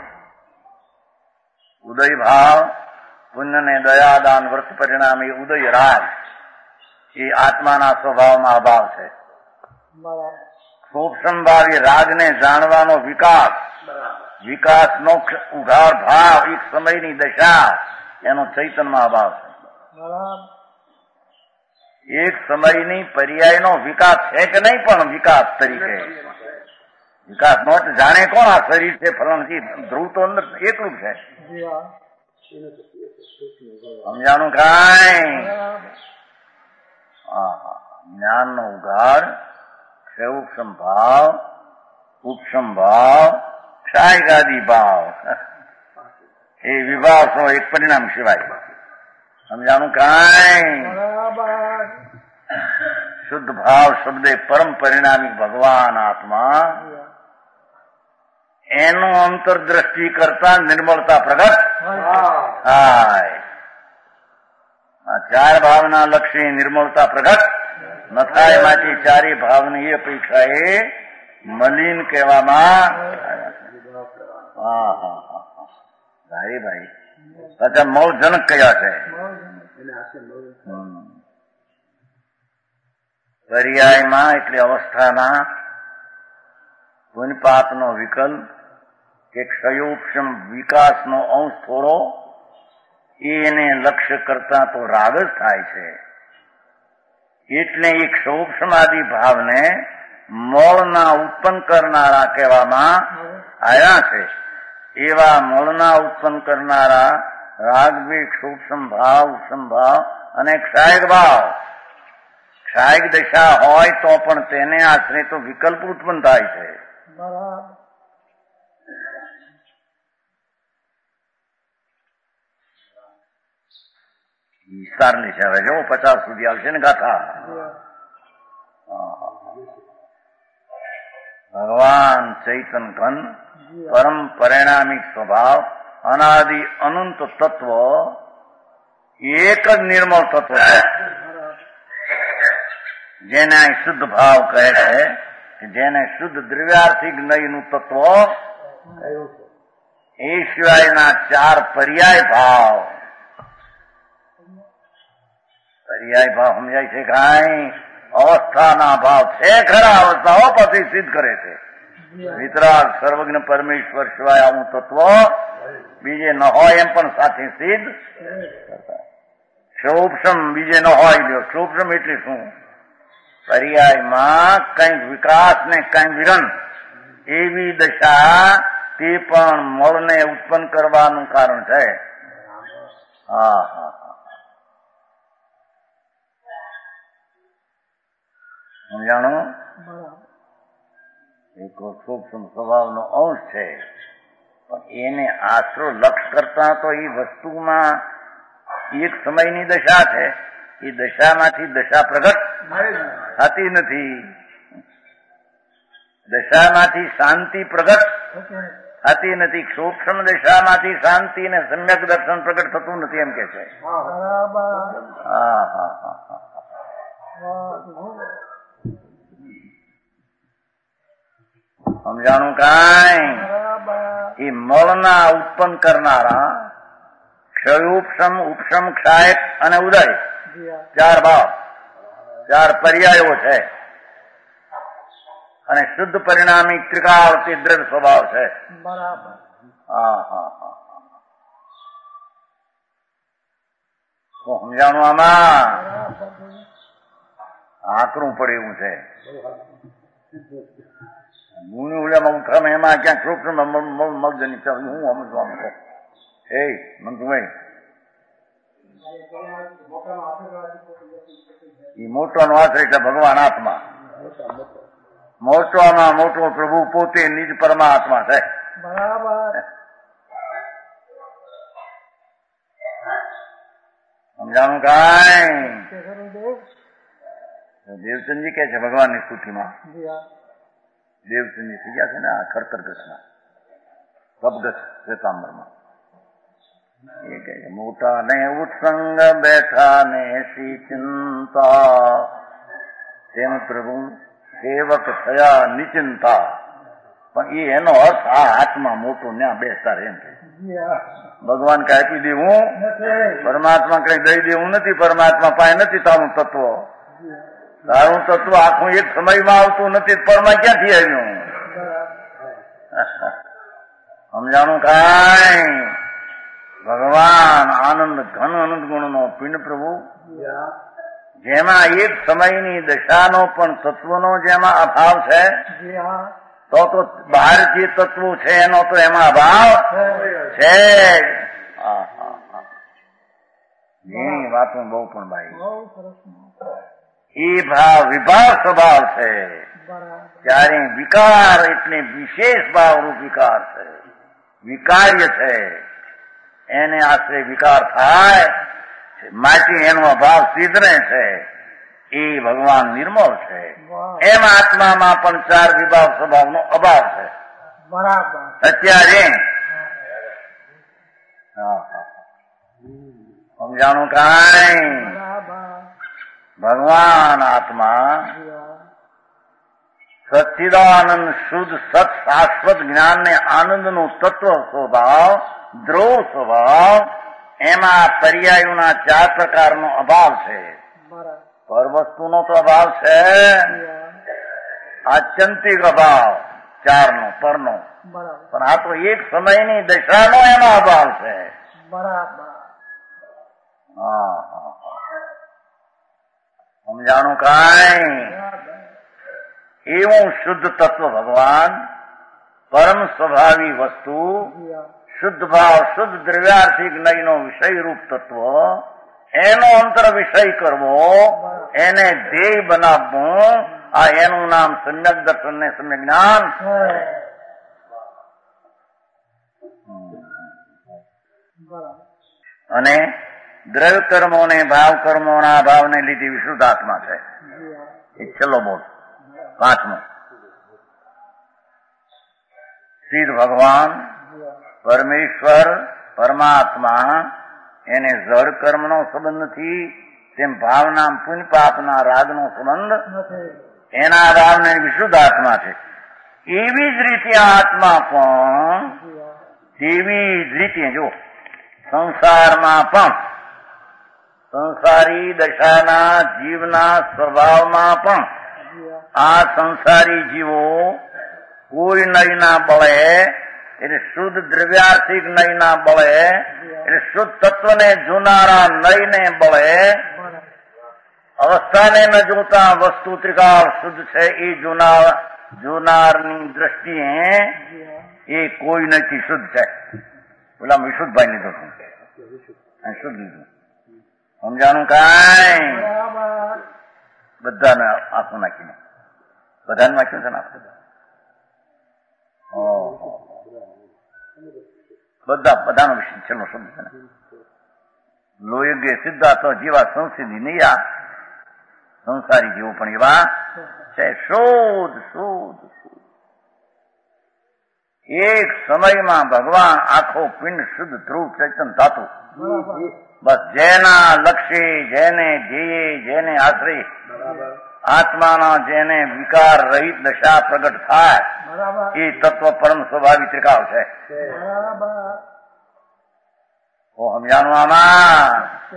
ઉદય ભાવ પુણ્ય ને દયાદાન વ્રત પરિણામે ઉદય રાગ એ આત્માના સ્વભાવમાં અભાવ છે. સૂક્ષ્મ ભાવ એ રાગને જાણવાનો વિકાસ, વિકાસનો ઉઘાડ ભાવ એક સમયની દશા એનો ચૈતનમાં અભાવ છે. એક સમયની પર્યાયનો વિકાસ છે કે નહીં? પણ વિકાસ તરીકે વિકાસ નો જાણે કોણ આ શરીર છે ફલનથી ધ્રુવ તો અંદર એકલું છે. સમજાણું કાંઈ? જ્ઞાન નો ઉઘાડ સૂક્ષ્મ ભાવ ઉપક્ષમ ભાવ ક્ષાયગાદી ભાવ એ વિભાવ નો એક પરિણામ સિવાય. સમજાણું કાંઈ? શુદ્ધ ભાવ શબ્દે પરમ પરિણામી ભગવાન આત્મા એનું અંતરદ્રષ્ટિ કરતા નિર્મળતા પ્રગટ થાય. આ ચાર ભાવના લક્ષી નિર્મળતા પ્રગટ ન થાય માટે ચારે ભાવની એ અપેક્ષા એ મલિન કહેવામાં. હા હા હા ભાઈ ભાઈ અચ્છા મળજનક કયા છે? પર્યાયમાં એટલે અવસ્થાના પુનપાતનો વિકલ્પ કે ક્ષયોક્ષમ વિકાસનો અંશ થોડો એને લક્ષ્ય કરતા તો રાગ જ થાય છે. એટલે એ ક્ષોક્ષમાદિ ભાવને મળના ઉત્પન્ન કરનારા કહેવામાં આવ્યા છે. એવા મળના ઉત્પન્ન કરનારા રાગ બી સૂક્ષ્મ ભાવ ઉપક્ષમ ભાવ અને ક્ષાયક ભાવ. ક્ષાયક દશા હોય તો પણ તેને આશરે તો વિકલ્પ ઉત્પન્ન થાય છે. વિસ્તારની છે. હવે જો પચાસ સુધી આવશે ને ગાથા. ભગવાન ચૈતન ઘન પરમ પરિણામિક સ્વભાવ અનાદિ અનંત તત્વ એક જ નિર્મળ તત્વ છે, જેને શુદ્ધ ભાવ કહે છે, જેને શુદ્ધ દ્રવ્યાર્થિક નયનું તત્વ એ સિવાયના ચાર પર્યાય ભાવ. પર્યાય ભાવ સમજાય છે કાંઈ? અવસ્થાના ભાવ છે ખરા, અવસ્થાઓ પછી સિદ્ધ કરે છે. વિતરાગ સર્વજ્ઞ પરમેશ્વર સિવાય આવું તત્વ બીજે ન હોય એમ પણ સાથે સિદ્ધ કરતા. ક્ષોભસમ બીજે ન હોય લ્યો. ક્ષોભસમ એટલે શું? પર્યાયમાં કંઈક વિકાસ ને કંઈક વિરન એવી દશા તે પણ મળને ઉત્પન્ન કરવાનું કારણ છે. હા હા સમજાણો? એક સૂક્ષ્મ સ્વભાવનો અંશ છે, પણ એને આશરો લક્ષ કરતા તો એ વસ્તુમાં એક સમયની દશા છે. એ દશામાંથી દશા પ્રગટ થતી નથી. દશામાંથી શાંતિ પ્રગટ થતી નથી. સૂક્ષ્મ દશામાંથી શાંતિ ને સમ્યક દર્શન પ્રગટ થતું નથી એમ કે છે. હા હા હા સમજાણું કાંઈ? એ મળના ઉત્પન્ન કરનારા ક્ષયોપશમ ઉપશમ ક્ષાયક અને ઉદય ચાર ભાવ, ચાર પર્યાયો છે. અને શુદ્ધ પરિણામી ત્રિકાળથી દ્રઢ સ્વભાવ છે. બરાબર. હા હા હા તો સમજાણું? આમાં આકરું પડે એવું છે. મુનિ ઉલામાં ઉઠામે એમાં ક્યાંક સૂક્ષ્મ મગજની હું સમજવા માંગે. એ મંતુભાઈ એ મોટોનો આશ્રય એટલે ભગવાન આત્મા. મોટોમાં મોટો પ્રભુ પોતે નિજ પરમાત્મા છે. બરાબર. સમજાણું કાંઈ? દેવચંદજી કે છે ભગવાનની સ્તુતિમાં, દેવચંદજી થઈ ગયા છે ને આ ખરતરગસમાં કપગસ શ્વેતાંબરમાં, એ કહે છે મોટા ને ઉત્સંગ બેઠા ને એસી ચિંતા, તેમ પ્રભુ સેવક થયા નિચિંતા. પણ એ એનો અર્થ આ હાથમાં મોટો ન્યા બેસતા રહે એમ કે ભગવાન કઈ આપી દેવું, પરમાત્મા કઈ દઈ દેવું નથી. પરમાત્મા પાસે નથી તારું તત્વ. તારું તત્વ આખું એક સમયમાં આવતું નથી. પરમાં ક્યાંથી આવ્યું? સમજાણું કાંઈ? ભગવાન આનંદ ઘન અનંત ગુણનો પિંડ પ્રભુ, જેમાં એક સમયની દશાનો પણ તત્વનો જેમાં અભાવ છે, તો તો બહાર જે તત્વો છે એનો તો એમાં અભાવ છે. એની વાતો બહુ પણ ભાઈ એ ભાવ વિભાવ સ્વભાવ છે. ત્યારે વિકાર એટલે વિશેષ ભાવરૂપ વિકાર છે, વિકાર્ય છે. એને આશ્રય વિકાર થાય માટે એનો અભાવ સિદ્ધરે છે. એ ભગવાન નિર્મળ છે. એમ આત્મામાં પણ ચાર વિભાવ સ્વભાવનો અભાવ છે. બરાબર. અત્યારે સમજાણું કાંઈ? ભગવાન આત્મા સચ્ચિદાનંદ શુદ્ધ સત શાશ્વત જ્ઞાન ને આનંદનું તત્વ સ્વભાવ, દ્રોહ સ્વભાવ, એમાં પર્યાયોના ચાર પ્રકારનો અભાવ છે. પર વસ્તુનો તો અભાવ છે, આત્યંતિક અભાવ ચારનો પરનો. પણ આ તો એક સમયની દશાનો એનો અભાવ છે. બરાબર. હા હા સમજાણું કાંઈ? એવું શુદ્ધ તત્વ ભગવાન, પરમ સ્વભાવી વસ્તુ, શુદ્ધ ભાવ શુદ્ધ દ્રવ્યાર્થિક નયનો વિષય રૂપ તત્વ, એનો અંતર વિષય કરવો, એને ધ્યેય બનાવવું, આ એનું નામ સમ્યક દર્શન ને સમ્યક જ્ઞાન. અને દ્રવ્ય કર્મોને ભાવ કર્મોના ભાવને લીધે વિશુદ્ધ આત્મા છે. એ છેલ્લો બોલ પાંચમો. સિદ્ધ ભગવાન પરમેશ્વર પરમાત્મા એને જળ કર્મનો સંબંધ નથી, તેમ ભાવના પુણ્ય પાપના રાગનો સંબંધ એના ભાવને વિશુદ્ધ આત્મા છે. એવી જ રીતે આત્મા પણ તેવી જ રીતે જો સંસારમાં પણ સંસારી દશાના જીવના સ્વભાવમાં પણ આ સંસારી જીવો કોઈ નયના બળે એટલે શુદ્ધ દ્રવ્યાર્થિક નયના બળે એટલે શુદ્ધ તત્વને જોનારા નયને બળે અવસ્થાને ન જોતા વસ્તુ ત્રિકાળ શુદ્ધ છે એ જોનાર જોનારની દ્રષ્ટિએ એ કોઈ નથી શુદ્ધ છે. પેલા વિશુદ્ધભાઈ લીધો છું શુદ્ધ લીધું સમજાણું કાંઈ બધાને આખું નાખીને બધાને નાખ્યું છે ને આખું બધા બધાનો વિષય છેલ્લો શબ્દ છે ને લોયગે સિદ્ધાર્થ જેવા સંસિદ્ધિ નૈયા સંસારી જેવો પણ એવા છે. શોધ શોધ એક સમયમાં ભગવાન આખો પિંડ શુદ્ધ ધ્રુવ ચૈતન ધાતુ બસ જેના લક્ષ્ય જેને ધ્યેય જેને આશ્રય આત્માના જેને વિકાર રહિત દશા પ્રગટ થાય એ તત્વ પરમ સ્વભાવી ત્રિકાળ છે. ઓ સમજાણું આમાં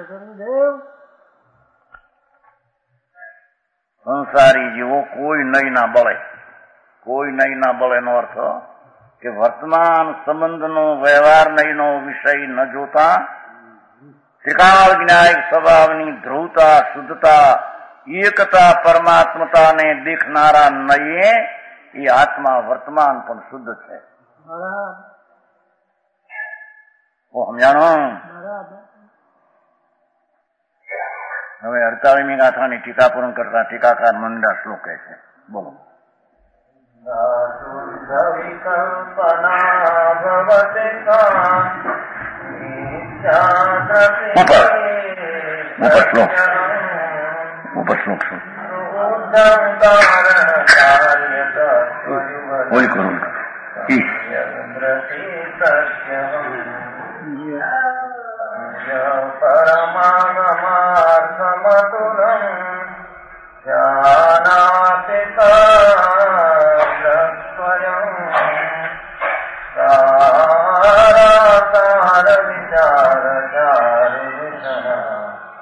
સંસારી જીવો કોઈ નય ના બળે કોઈ નય ના બળે નો અર્થ કે વર્તમાન સંબંધનો વ્યવહાર નયનો વિષય ન જોતા ત્રિકાળ જ્ઞાયક સ્વભાવની ધ્રુવતા શુદ્ધતા એકતા પરમાત્મતાને દેખનારા નયે એ આત્મા વર્તમાન પણ શુદ્ધ છે. ઓ સમજાણો. હવે અડતાલીસમી ગાથાની ટીકા પૂર્ણ કરતા ટીકાકાર મંડા શ્લોક કહે છે. બોલો. ઉપર ઉપર શ્લોક ઉપર શ્લોક શું ઓય કરું પરમાનમાર્થમતુલં જાનાતિ તસ્વયં સારાસાર વિચાર ચારુષણા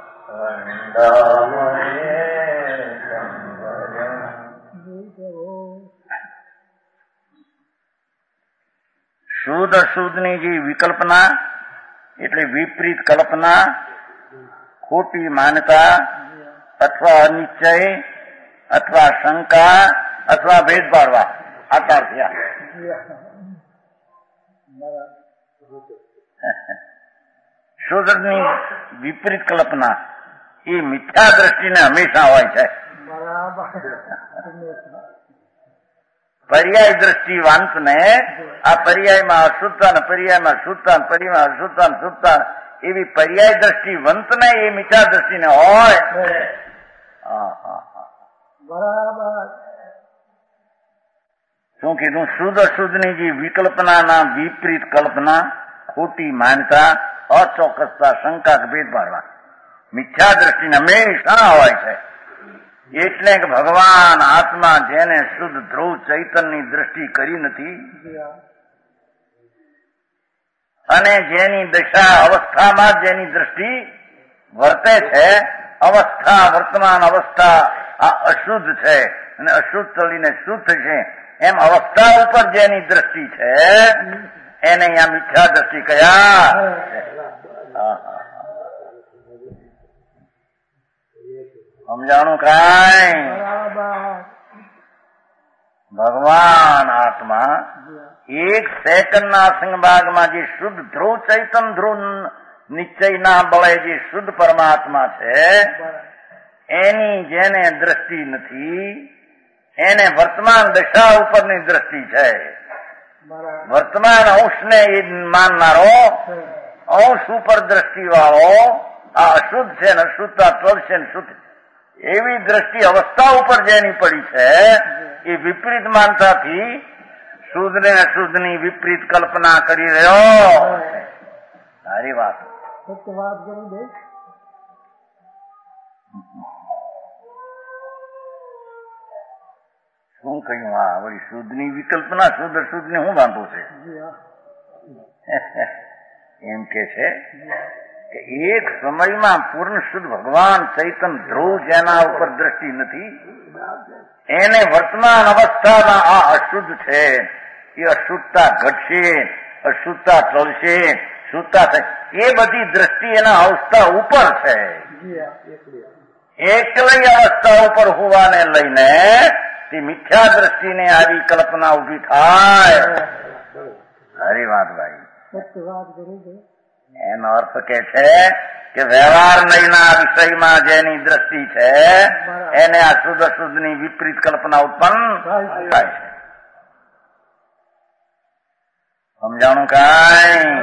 વંદામયે સંવયં. શુદ્ધ અશુદ્ધની જે વિકલ્પના એટલે વિપરીત કલ્પના, ખોટી માનતા અથવા અનિશ્ચય અથવા શંકા અથવા ભેદ પાડવા આકાર થયા. શુદ્ધની વિપરીત કલ્પના એ મિથ્યા દ્રષ્ટિને હંમેશા હોય છે. પર્યાય દ્રષ્ટિવાંતને આ પર્યાયમાં અશુદ્ધતા ને પર્યાયમાં શુદ્ધતા ને પર્યાયમાં અશુદ્ધતા ને શુદ્ધતા એવી પર્યાય દ્રષ્ટિવંતને એ મિથ્યા દ્રષ્ટિને હોય. શું કીધું? શુદ્ધ અશુદ્ધની જે વિકલ્પનાના વિપરીત કલ્પના, ખોટી માનતા, અચોક્કસતા, શંકા કે ભેદ પાડવા મિથ્યા દ્રષ્ટિને હંમેશા હોય છે. એટલે કે ભગવાન આત્મા જેને શુદ્ધ ધ્રુવ ચૈતનની દ્રષ્ટિ કરી નથી અને જેની દશા અવસ્થામાં જેની દ્રષ્ટિ વર્તે છે, અવસ્થા વર્તમાન અવસ્થા આ અશુદ્ધ છે અને અશુદ્ધ ચડીને શુદ્ધ છે એમ અવસ્થા ઉપર જેની દ્રષ્ટિ છે એને અહીંયા મિથ્યા દ્રષ્ટિ કયા. સમજાણું કાંઈ? ભગવાન આત્મા એક સેકન્ડના સંભાગમાં જે શુદ્ધ ધ્રુવ ચૈતન ધ્રુવ નિશ્ચયના બળે જે શુદ્ધ પરમાત્મા છે એની જેને દ્રષ્ટિ નથી એને વર્તમાન દશા ઉપરની દ્રષ્ટિ છે. વર્તમાન અંશને એ માનનારો, અંશ ઉપર દ્રષ્ટિ વાળો આ અશુદ્ધ છે ને અશુદ્ધતા ટળશે ને શુદ્ધ, એવી દ્રષ્ટિ અવસ્થા ઉપર જેની પડી છે એ વિપરીત માનતાથી શુદ્ધ ને અશુદ્ધની વિપરીત કલ્પના કરી રહ્યો. સારી વાત. સત્ય વાત કરી દે. શું કહ્યું? આ વળી શુદ્ધની વિકલ્પના, શુદ્ધ અશુદ્ધને શું વાંધો છે? એમ કે છે કે એક સમયમાં પૂર્ણ શુદ્ધ ભગવાન ચૈતન ધ્રુવ જેના ઉપર દ્રષ્ટિ નથી એને વર્તમાન અવસ્થામાં આ અશુદ્ધ છે એ અશુદ્ધતા ઘટશે, અશુદ્ધતા ટળશે, શુદ્ધતા થાય એ બધી દ્રષ્ટિ એના અવસ્થા ઉપર છે. એકલી અવસ્થા ઉપર હોવાને લઈને તે મિથ્યા દ્રષ્ટિને આવી કલ્પના ઉભી થાય. સારી વાત ભાઈ. સત્ય વાત કરી દે. એનો અર્થ કે છે કે વ્યવહાર નહીંના વિષયમાં જેની દ્રષ્ટિ છે એને આ શુદ્ધ અશુદ્ધની વિપરીત કલ્પના ઉત્પન્ન થાય છે. સમજાણું કાંઈ?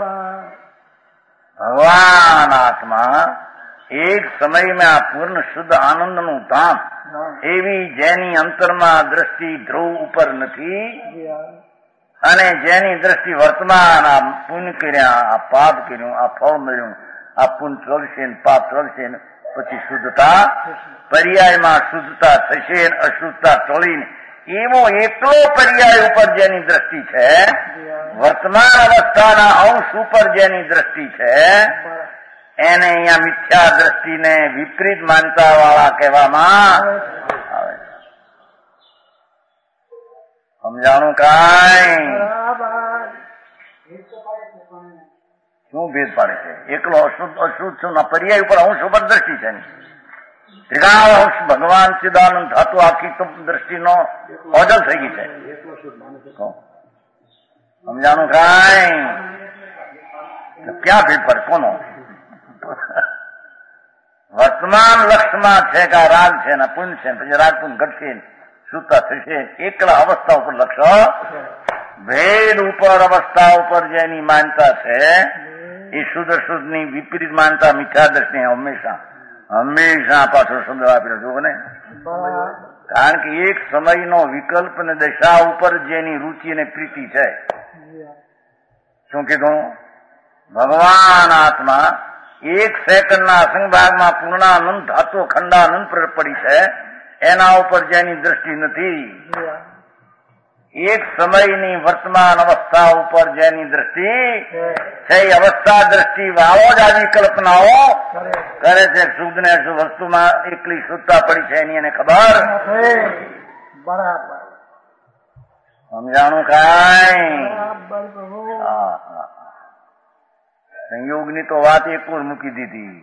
ભગવાન આત્મા એક સમયમાં પૂર્ણ શુદ્ધ આનંદનું ધામ એવી જેની અંતરમાં દ્રષ્ટિ ધ્રુવ ઉપર નથી અને જેની દ્રષ્ટિ વર્તમાન આ પુણ્ય કર્યા, આ પાપ કર્યું, આ ફળ મળ્યું, આ પુણ્ય ટળશે ને પાપ ટળશે ને પછી શુદ્ધતા પર્યાયમાં શુદ્ધતા થશે ને અશુદ્ધતા ટળીને એવો એકલો પર્યાય ઉપર જેની દ્રષ્ટિ છે, વર્તમાન અવસ્થાના અંશ ઉપર જેની દ્રષ્ટિ છે એને અહીંયા મિથ્યા દ્રષ્ટિને વિપરીત માનતા વાળા કહેવામાં આવે. સમજાણું કાંઈ? શું ભેદ પાડે છે? એકલો અશુદ્ધ અશુદ્ધ છું ના પર્યાય ઉપર અંશ ઉપર દ્રષ્ટિ છે. ત્રિકાળ અંશ ભગવાન ચિદાનંદ ધાતુ આખી તો દ્રષ્ટિનો ઓજલ થઈ ગઈ છે. સમજાણું કાંઈ? ક્યાં ભેદ પડે? કોનો? વર્તમાન લક્ષમાં છે કે આ રાગ છે ને પુણ્ય છે, પછી રાગ પુણ્ય ઘટશે, શુદ્ધતા થશે. એકલા અવસ્થા ઉપર લક્ષ, ભેદ ઉપર અવસ્થા ઉપર જેની માનતા છે એ શુદ્ધ શુદ્ધની વિપરીત માનતા મિથ્યા દ્રષ્ટિ હંમેશા હંમેશા પાછો શબ્દ આપેલો જોવો ને. કારણ કે એક સમયનો વિકલ્પ ને દશા ઉપર જેની રુચિ અને પ્રીતિ છે. શું કીધું? ભગવાન આત્મા એક સેકન્ડના અસંગભાગમાં પૂર્ણાનંદ ધાતુ ખંડાનંદ પડી છે એના ઉપર જેની દ્રષ્ટિ નથી. એક સમયની વર્તમાન અવસ્થા ઉપર જેની દ્રષ્ટિ છે એ અવસ્થા દ્રષ્ટિ વાળો જ આવી કલ્પનાઓ કરે છે. શુદ્ધ ને શુદ્ધ વસ્તુમાં એકલી શુદ્ધતા પડી છે એની એને ખબર. બરાબર. સમજાણું કાંઈ? હા હા. સંયોગની તો વાત એક જ મૂકી દીધી.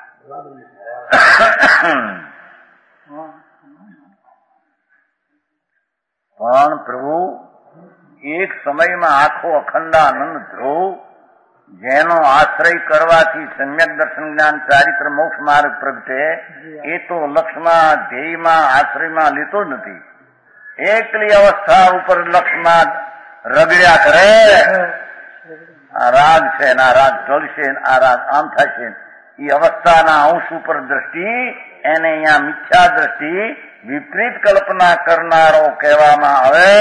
પણ પ્રભુ એક સમયમાં આખો અખંડાનંદ ધ્રુવ જેનો આશ્રય કરવાથી સમ્યક દર્શન જ્ઞાન ચારિત્ર મોક્ષ માર્ગ પ્રગટે એ તો લક્ષમાં ધ્યેયમાં આશ્રયમાં લેતો જ નથી. એકલી અવસ્થા ઉપર લક્ષમાં રગડ્યા કરે. આ રાગ છે ને આ રાગ ટળશે ને આ રાગ આમ થશે એ અવસ્થાના અંશ ઉપર દ્રષ્ટિ એને અહીંયા મિથ્યા દ્રષ્ટિ વિપરીત કલ્પના કરનારો કહેવામાં આવે.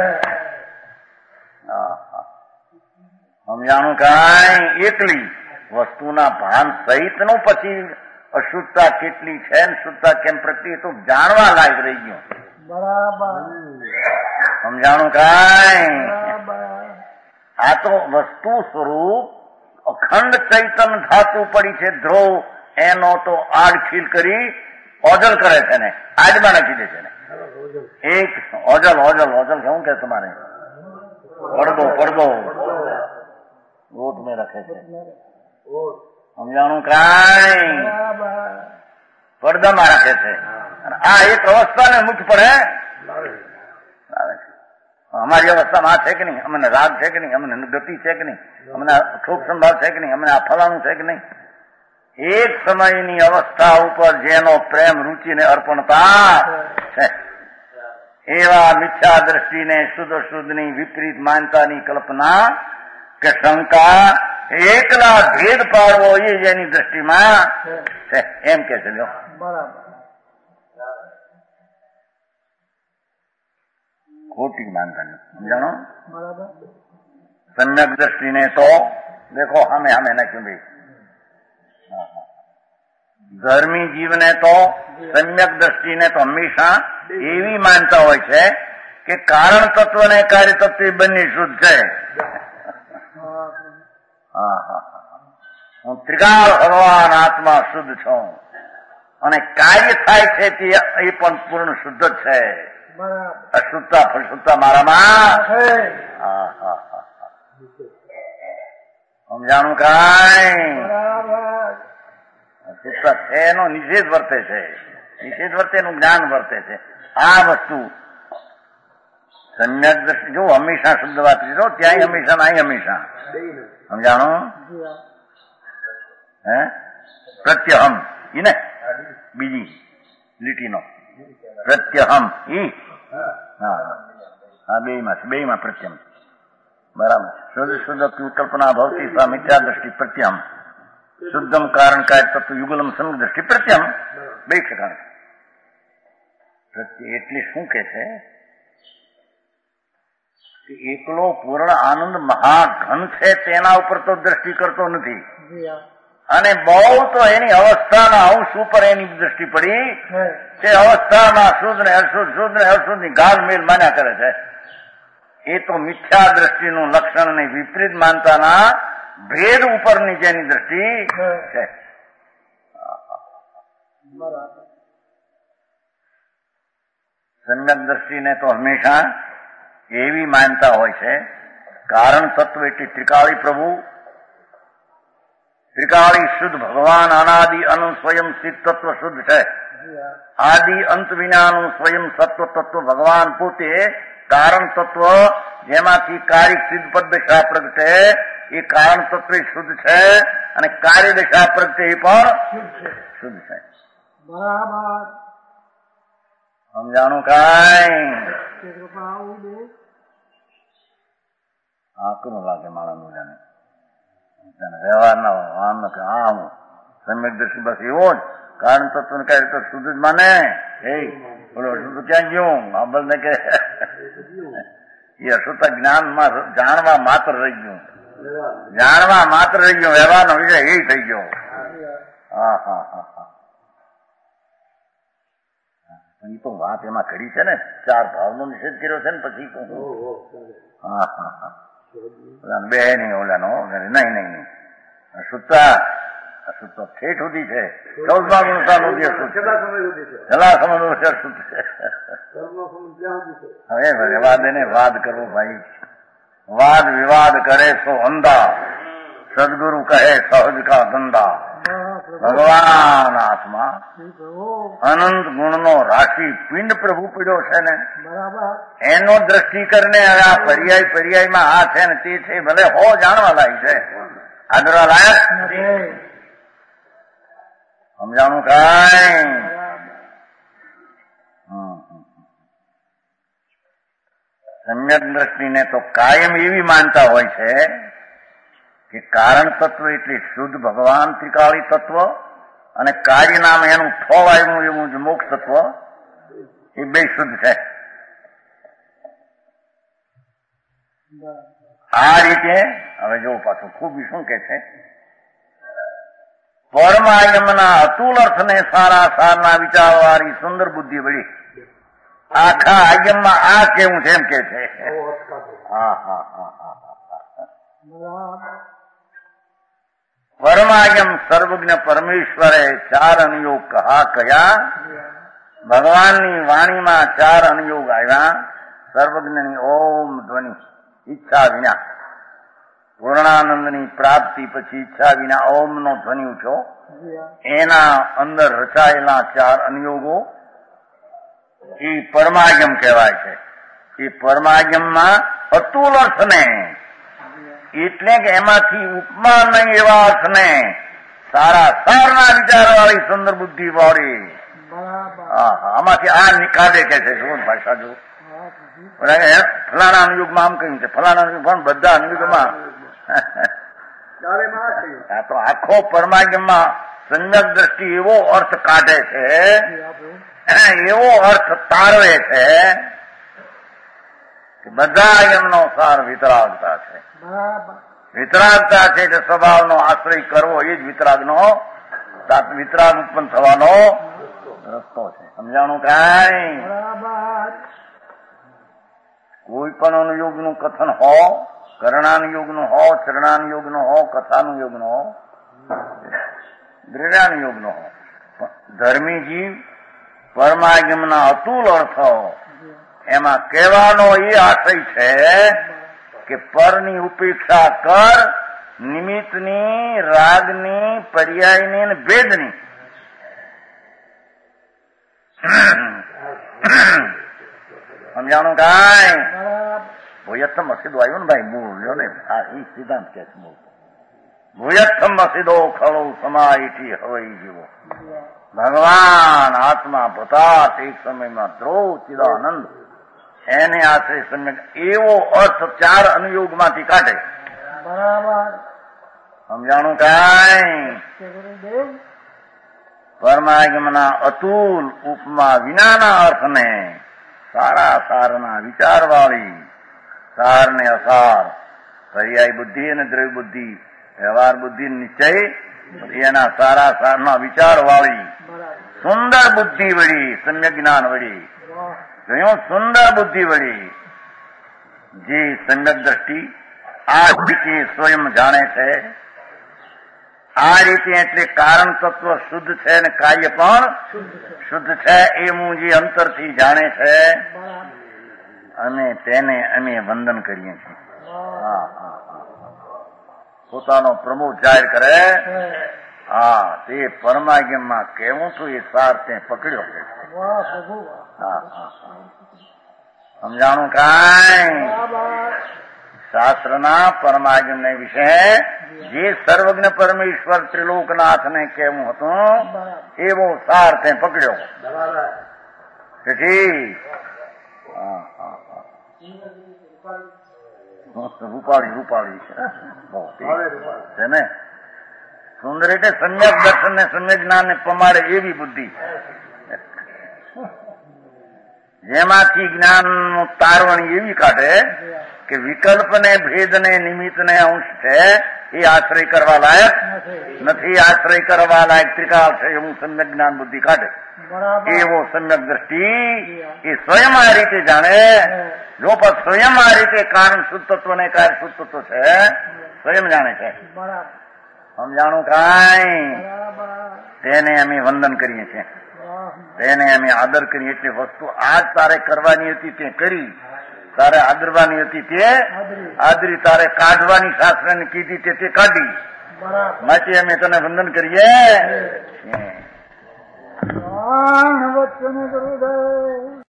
સમજાણું કાંઈ? એકલી વસ્તુના ભાન સહિતનું પછી અશુદ્ધતા કેટલી છે ને શુદ્ધતા કેમ પ્રગટી તો જાણવા લાયક રહી ગયું. બરાબર. સમજાણું કાંઈ? આ તો વસ્તુ સ્વરૂપ અખંડ ચૈતન ધાતુ પડી છે ધ્રુવ એનો તો આડખીલ કરી ઓજલ કરે છે ને આડમાં નાખી દે છે ને. એક ઓજલ ઓજલ ઓજલ શું કે તમારે પડદો પડદો ઓટ મેં રખે છે. સમજાણું કાંઈ? પડદામાં રાખે છે. આ એક અવસ્થાને મુક્ત પડે અમારી અવસ્થામાં આ છે કે નહીં, અમને રાગ છે કે નહીં, અમને ગતિ છે કે નહીં, અમને ક્ષોભ સંભાવ છે કે નહીં, અમને આ ફલાણું છે કે નહીં. એક સમયની અવસ્થા ઉપર જેનો પ્રેમ રુચિ ને અર્પણતા છે એવા મિથ્યા દ્રષ્ટિને શુદ્ધ શુદ્ધની વિપરીત માનતાની કલ્પના કે શંકા એકલા ભેદ પાડવો એ જ એની દ્રષ્ટિમાં છે એમ કે છે. બરાબર. ખોટી માનતા નથી. સમજાણો? બરાબર. સમ્યક દ્રષ્ટિને તો દેખો સામે સામે નાખ્યું ભાઈ. ધર્મી જીવને તો સમ્યક દ્રષ્ટિને તો હંમેશા એવી માનતા હોય છે કે કારણ તત્વ ને કાર્ય તત્વ બંને શુદ્ધ છે. હા હા હું ત્રિકાળ ભગવાન આત્મા શુદ્ધ છું અને કાર્ય થાય છે તે એ પણ પૂર્ણ શુદ્ધ જ છે. અશુદ્ધતા ફલશુદ્ધતા મારામાં હા હા હા સમજાણું કાંઈ? અશુદ્ધતા છે એનો નિષેધ વર્તે છે. નિષેધ વર્તે એનું જ્ઞાન વર્તે છે. આ વસ્તુ સમ્યક દ્રષ્ટિ જો હંમેશા શુદ્ધ વાત કરો ત્યાં હંમેશા ના હંમેશા સમજાણો? હે પ્રત્યહમ ઈ ને બીજી લીટીનો પ્રત્યહમ ઈ હા બે માં બે માં પ્રત્યમ બરાબર. શુદ્ધ શુદ્ધ વિકલ્પના ભવતી સા મિથ્યા દ્રષ્ટિ પ્રત્યમ શુદ્ધમ કારણ કાર્ય તત્વ યુગલમ સમ દ્રષ્ટિ પ્રત્યમ બે ઠેકાણ. પ્રત્યે એટલે શું કે છે? એકલો પૂર્ણ આનંદ મહાઘન છે તેના ઉપર તો દ્રષ્ટિ કરતો નથી અને બહુ તો એની અવસ્થાના અંશ ઉપર એની દ્રષ્ટિ પડી તે અવસ્થાના શુદ્ધ ને અશુદ્ધ શુદ્ધ ને અશુદ્ધ ની ગાલમેલ માન્યા કરે છે. એ તો મિથ્યા દ્રષ્ટિનું લક્ષણ ને વિપરીત માનતાના ભેદ ઉપરની જેની દ્રષ્ટિ છે. સમ્યક દ્રષ્ટિને તો હંમેશા એવી માનતા હોય છે કારણ તત્વ એટલે ત્રિકાળી પ્રભુ ત્રિકાળી શુદ્ધ ભગવાન અનાદિ અનુ સ્વયં સ્થિત તત્વ શુદ્ધ છે. આદિ અંત વિનાનું સ્વયં સત્વ તત્વ ભગવાન પોતે કારણ તત્વ જેમાંથી કાર્ય સિદ્ધ પદ દશા પ્રગટે એ કારણ તત્વ શુદ્ધ છે અને કાર્ય દશા પ્રગટે એ પણ શુદ્ધ છે. બરાબર. સમજાણું કાંઈ? આકરું લાગે મારા મુજાને વ્યવહારના આમ આમ સમ્યક દ્રષ્ટિ બસ એવો જ કારણ તત્વ કઈ રીતે શુદ્ધ જ માને. એ બોલો શુદ્ધ ક્યાં ગયું આંબલ ને કે એ અશુદ્ધતા જ્ઞાનમાં જાણવા માત્ર રહી ગયું જાણવા માત્ર રહી ગયું વ્યવહારનો વિષય એ થઈ ગયો. હા હા હા હા એ તો વાત એમાં કરી છે ને ચાર ભાવનો નિષેધ કર્યો છે ને પછી હા હા હા બે નહીં ઓલાનો નહીં નહીં નહીં અશુદ્ધતા અશુદ્ધતા ઠેઠ સુધી છે ચૌદમા ગુણતા સુધી અશુદ્ધ છેલ્લા સમજ અશુદ્ધ છે. હવે વાદ એને વાદ કરવો ભાઈ વાદ વિવાદ કરે સો અંધા સદગુરુ કહે સહજ કા ધંધા. ભગવાન આત્મા અનંત ગુણનો રાશિ પિંડ પ્રભુ પીડ્યો છે ને એનો દ્રષ્ટિ કરીને હવે આ પર્યાય પર્યાયમાં આ છે ને તે છે ભલે હો જાણવા લાયક છે આદરા લાયક સમજાણું કાંઈ? સમ્યક દ્રષ્ટિને તો કાયમ એવી માનતા હોય છે કે કારણ તત્વ એટલે શુદ્ધ ભગવાન ત્રિકાળી તત્વ અને કાર્ય નામ એનું ફળ આવ્યું એવું જ મોક્ષ તત્વ એ બે શુદ્ધ છે. આ રીતે હવે જો પાછું ખૂબ શું કે છે પરમાયમના અતુલ અર્થને સારા સારના વિચારવાળી સુંદર બુદ્ધિ વળી આખા આયમમાં આ કેવું છે એમ કે છે. હા હા હા હા પરમાયમ સર્વજ્ઞ પરમેશ્વરે ચાર અનુયોગ કહા કયા ભગવાનની વાણીમાં ચાર અનુયોગ આવ્યા. સર્વજ્ઞની ઓમ ધ્વનિ ઈચ્છા વિના પૂર્ણાનંદની પ્રાપ્તિ પછી ઈચ્છા વિના ઓમનો ધ્વનિ ઉઠ્યો એના અંદર રચાયેલા ચાર અનુયોગો એ પરમાયમ કહેવાય છે. એ પરમાયમમાં અતુલ અર્થને એટલે કે એમાંથી ઉપમા નહીં એવા અર્થને સારા સારના વિચારો વાળી સુંદર બુદ્ધિ વાળી આમાંથી આ નિકાળે કે છે શું ભાષા જો ફલાણા અનુયુગમાં આમ કહ્યું છે ફલાણા અનુયુગ પણ બધા અનુયુગમાં ચારે માં થયું. આ તો આખો પરમાગમમાં સમ્યક દ્રષ્ટિ એવો અર્થ કાઢે છે, એવો અર્થ તારવે છે કે બધા એમનો સાર વિતરાગતા છે. બરાબર. વિતરાગતા છે એટલે સ્વભાવનો આશ્રય કરવો એ જ વિતરાગનો વિતરાગ ઉત્પન્ન થવાનો રસ્તો છે. સમજાણું કાંઈ? બરાબર. કોઈ પણ અનુયોગનું કથન હો, કરણાનુયોગનું હો, ચરણાનુયોગનું હો, કથાનુયોગનું હો, દ્રવ્યાનુયોગનું હો, ધર્મી જીવ પરમાગમના અતુલ અર્થો એમાં કહેવાનો એ આશય છે કે પરની ઉપેક્ષા કર, નિમિત્તની, રાગની, પર્યાયની અને ભેદની. સમજાણું કાંઈ? ભૂયત્થમ અસીદો આવ્યો ને ભાઈ, મૂળ લ્યો ને, આ એ સિદ્ધાંત કે છે મૂળ. ભૂયત્થમ અસીદો ખળો સમાયથી હવાઈ જીવો. ભગવાન આત્મા પ્રતાપ એક સમયમાં દ્રોહ ચિદાનંદ એને આશ્રય સમ્યક એવો અર્થ ચાર અનુયોગમાંથી કાઢે. બરાબર. સમજાણું કાંઈ? ગુરુદેવ. પરમાગમના અતુલ ઉપમા વિનાના અર્થને સારા સારના વિચારવાળી, સાર ને અસાર, પર્યાય બુદ્ધિ અને દ્રવ્ય બુદ્ધિ, વ્યવહાર બુદ્ધિ નિશ્ચય, એના સારા સારના વિચારવાળી સુંદર બુદ્ધિ વળી, સમ્યક જ્ઞાન વળી, જોયું, સુંદર બુદ્ધિ વળી જે સમ્યક દ્રષ્ટિ આ રીતે સ્વયં જાણે છે. આ રીતે એટલે કારણ તત્વ શુદ્ધ છે અને કાર્ય પણ શુદ્ધ છે એવું જે અંતરથી જાણે છે, અને તેને અમે વંદન કરીએ છીએ. હા હા પોતાનો પ્રમોદ જાહેર કરે. હા, તે પરમાગમમાં કેવું છું એ સાર તે પકડ્યો. હા હા સમજાણું કાંઈ? શાસ્ત્રના પરમાગમને વિશે જે સર્વજ્ઞ પરમેશ્વર ત્રિલોકનાથને કેવું હતું એવો સાર તે પકડ્યો. તેથી રૂપાળી રૂપાળી છે ને, સુંદર એટલે સમ્યક દર્શન ને સમ્યક જ્ઞાન ને પમાડે એવી બુદ્ધિ, જેમાંથી જ્ઞાન નું તારવણી એવી કાઢે કે વિકલ્પ ને ભેદ ને નિમિત્ત ને અંશ છે એ આશ્રય કરવા લાયક નથી. આશ્રય કરવા લાયક ત્રિકાળ છે એવું સમ્યક જ્ઞાન બુદ્ધિ કાઢે. એવો સમ્યક દ્રષ્ટિ એ સ્વયં આ રીતે જાણે. જો પણ સ્વયં આ રીતે કારણ શુદ્ધ તત્વ ને કાર્ય શુદ્ધ તત્વ છે, સ્વયં જાણે છે. સમજાણું કાંઈ? તેને અમે વંદન કરીએ છીએ, તેને અમે આદર કરીએ. એટલે વસ્તુ આજ તારે કરવાની હતી તે કરી, તારે આદરવાની હતી તે આદરી, તારે કાઢવાની શાસ્ત્રને કીધી તે તે કાઢી. માટે અમે તને વંદન કરીએ. વચન ગુરુદેવ.